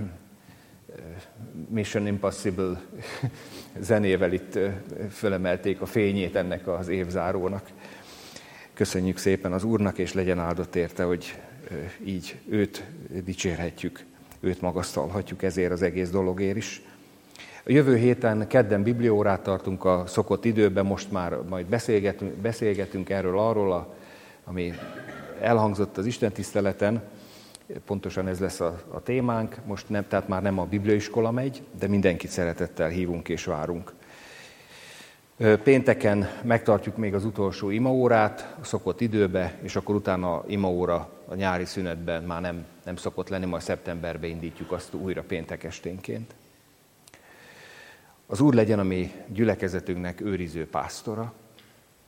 Mission Impossible zenével itt uh, fölemelték a fényét ennek az évzárónak. Köszönjük szépen az Úrnak, és legyen áldott érte, hogy uh, így őt dicsérhetjük, őt magasztalhatjuk ezért az egész dologért is. A jövő héten kedden bibliaórát tartunk a szokott időben, most már majd beszélgetünk, beszélgetünk erről arról, a, ami elhangzott az istentiszteleten, pontosan ez lesz a, a témánk, most nem, tehát már nem a bibliaiskola megy, de mindenkit szeretettel hívunk és várunk. Pénteken megtartjuk még az utolsó imaórát a szokott időbe, és akkor utána imaóra a nyári szünetben már nem, nem szokott lenni, majd szeptemberben indítjuk azt újra péntek esténként. Az Úr legyen a mi gyülekezetünknek őriző pásztora,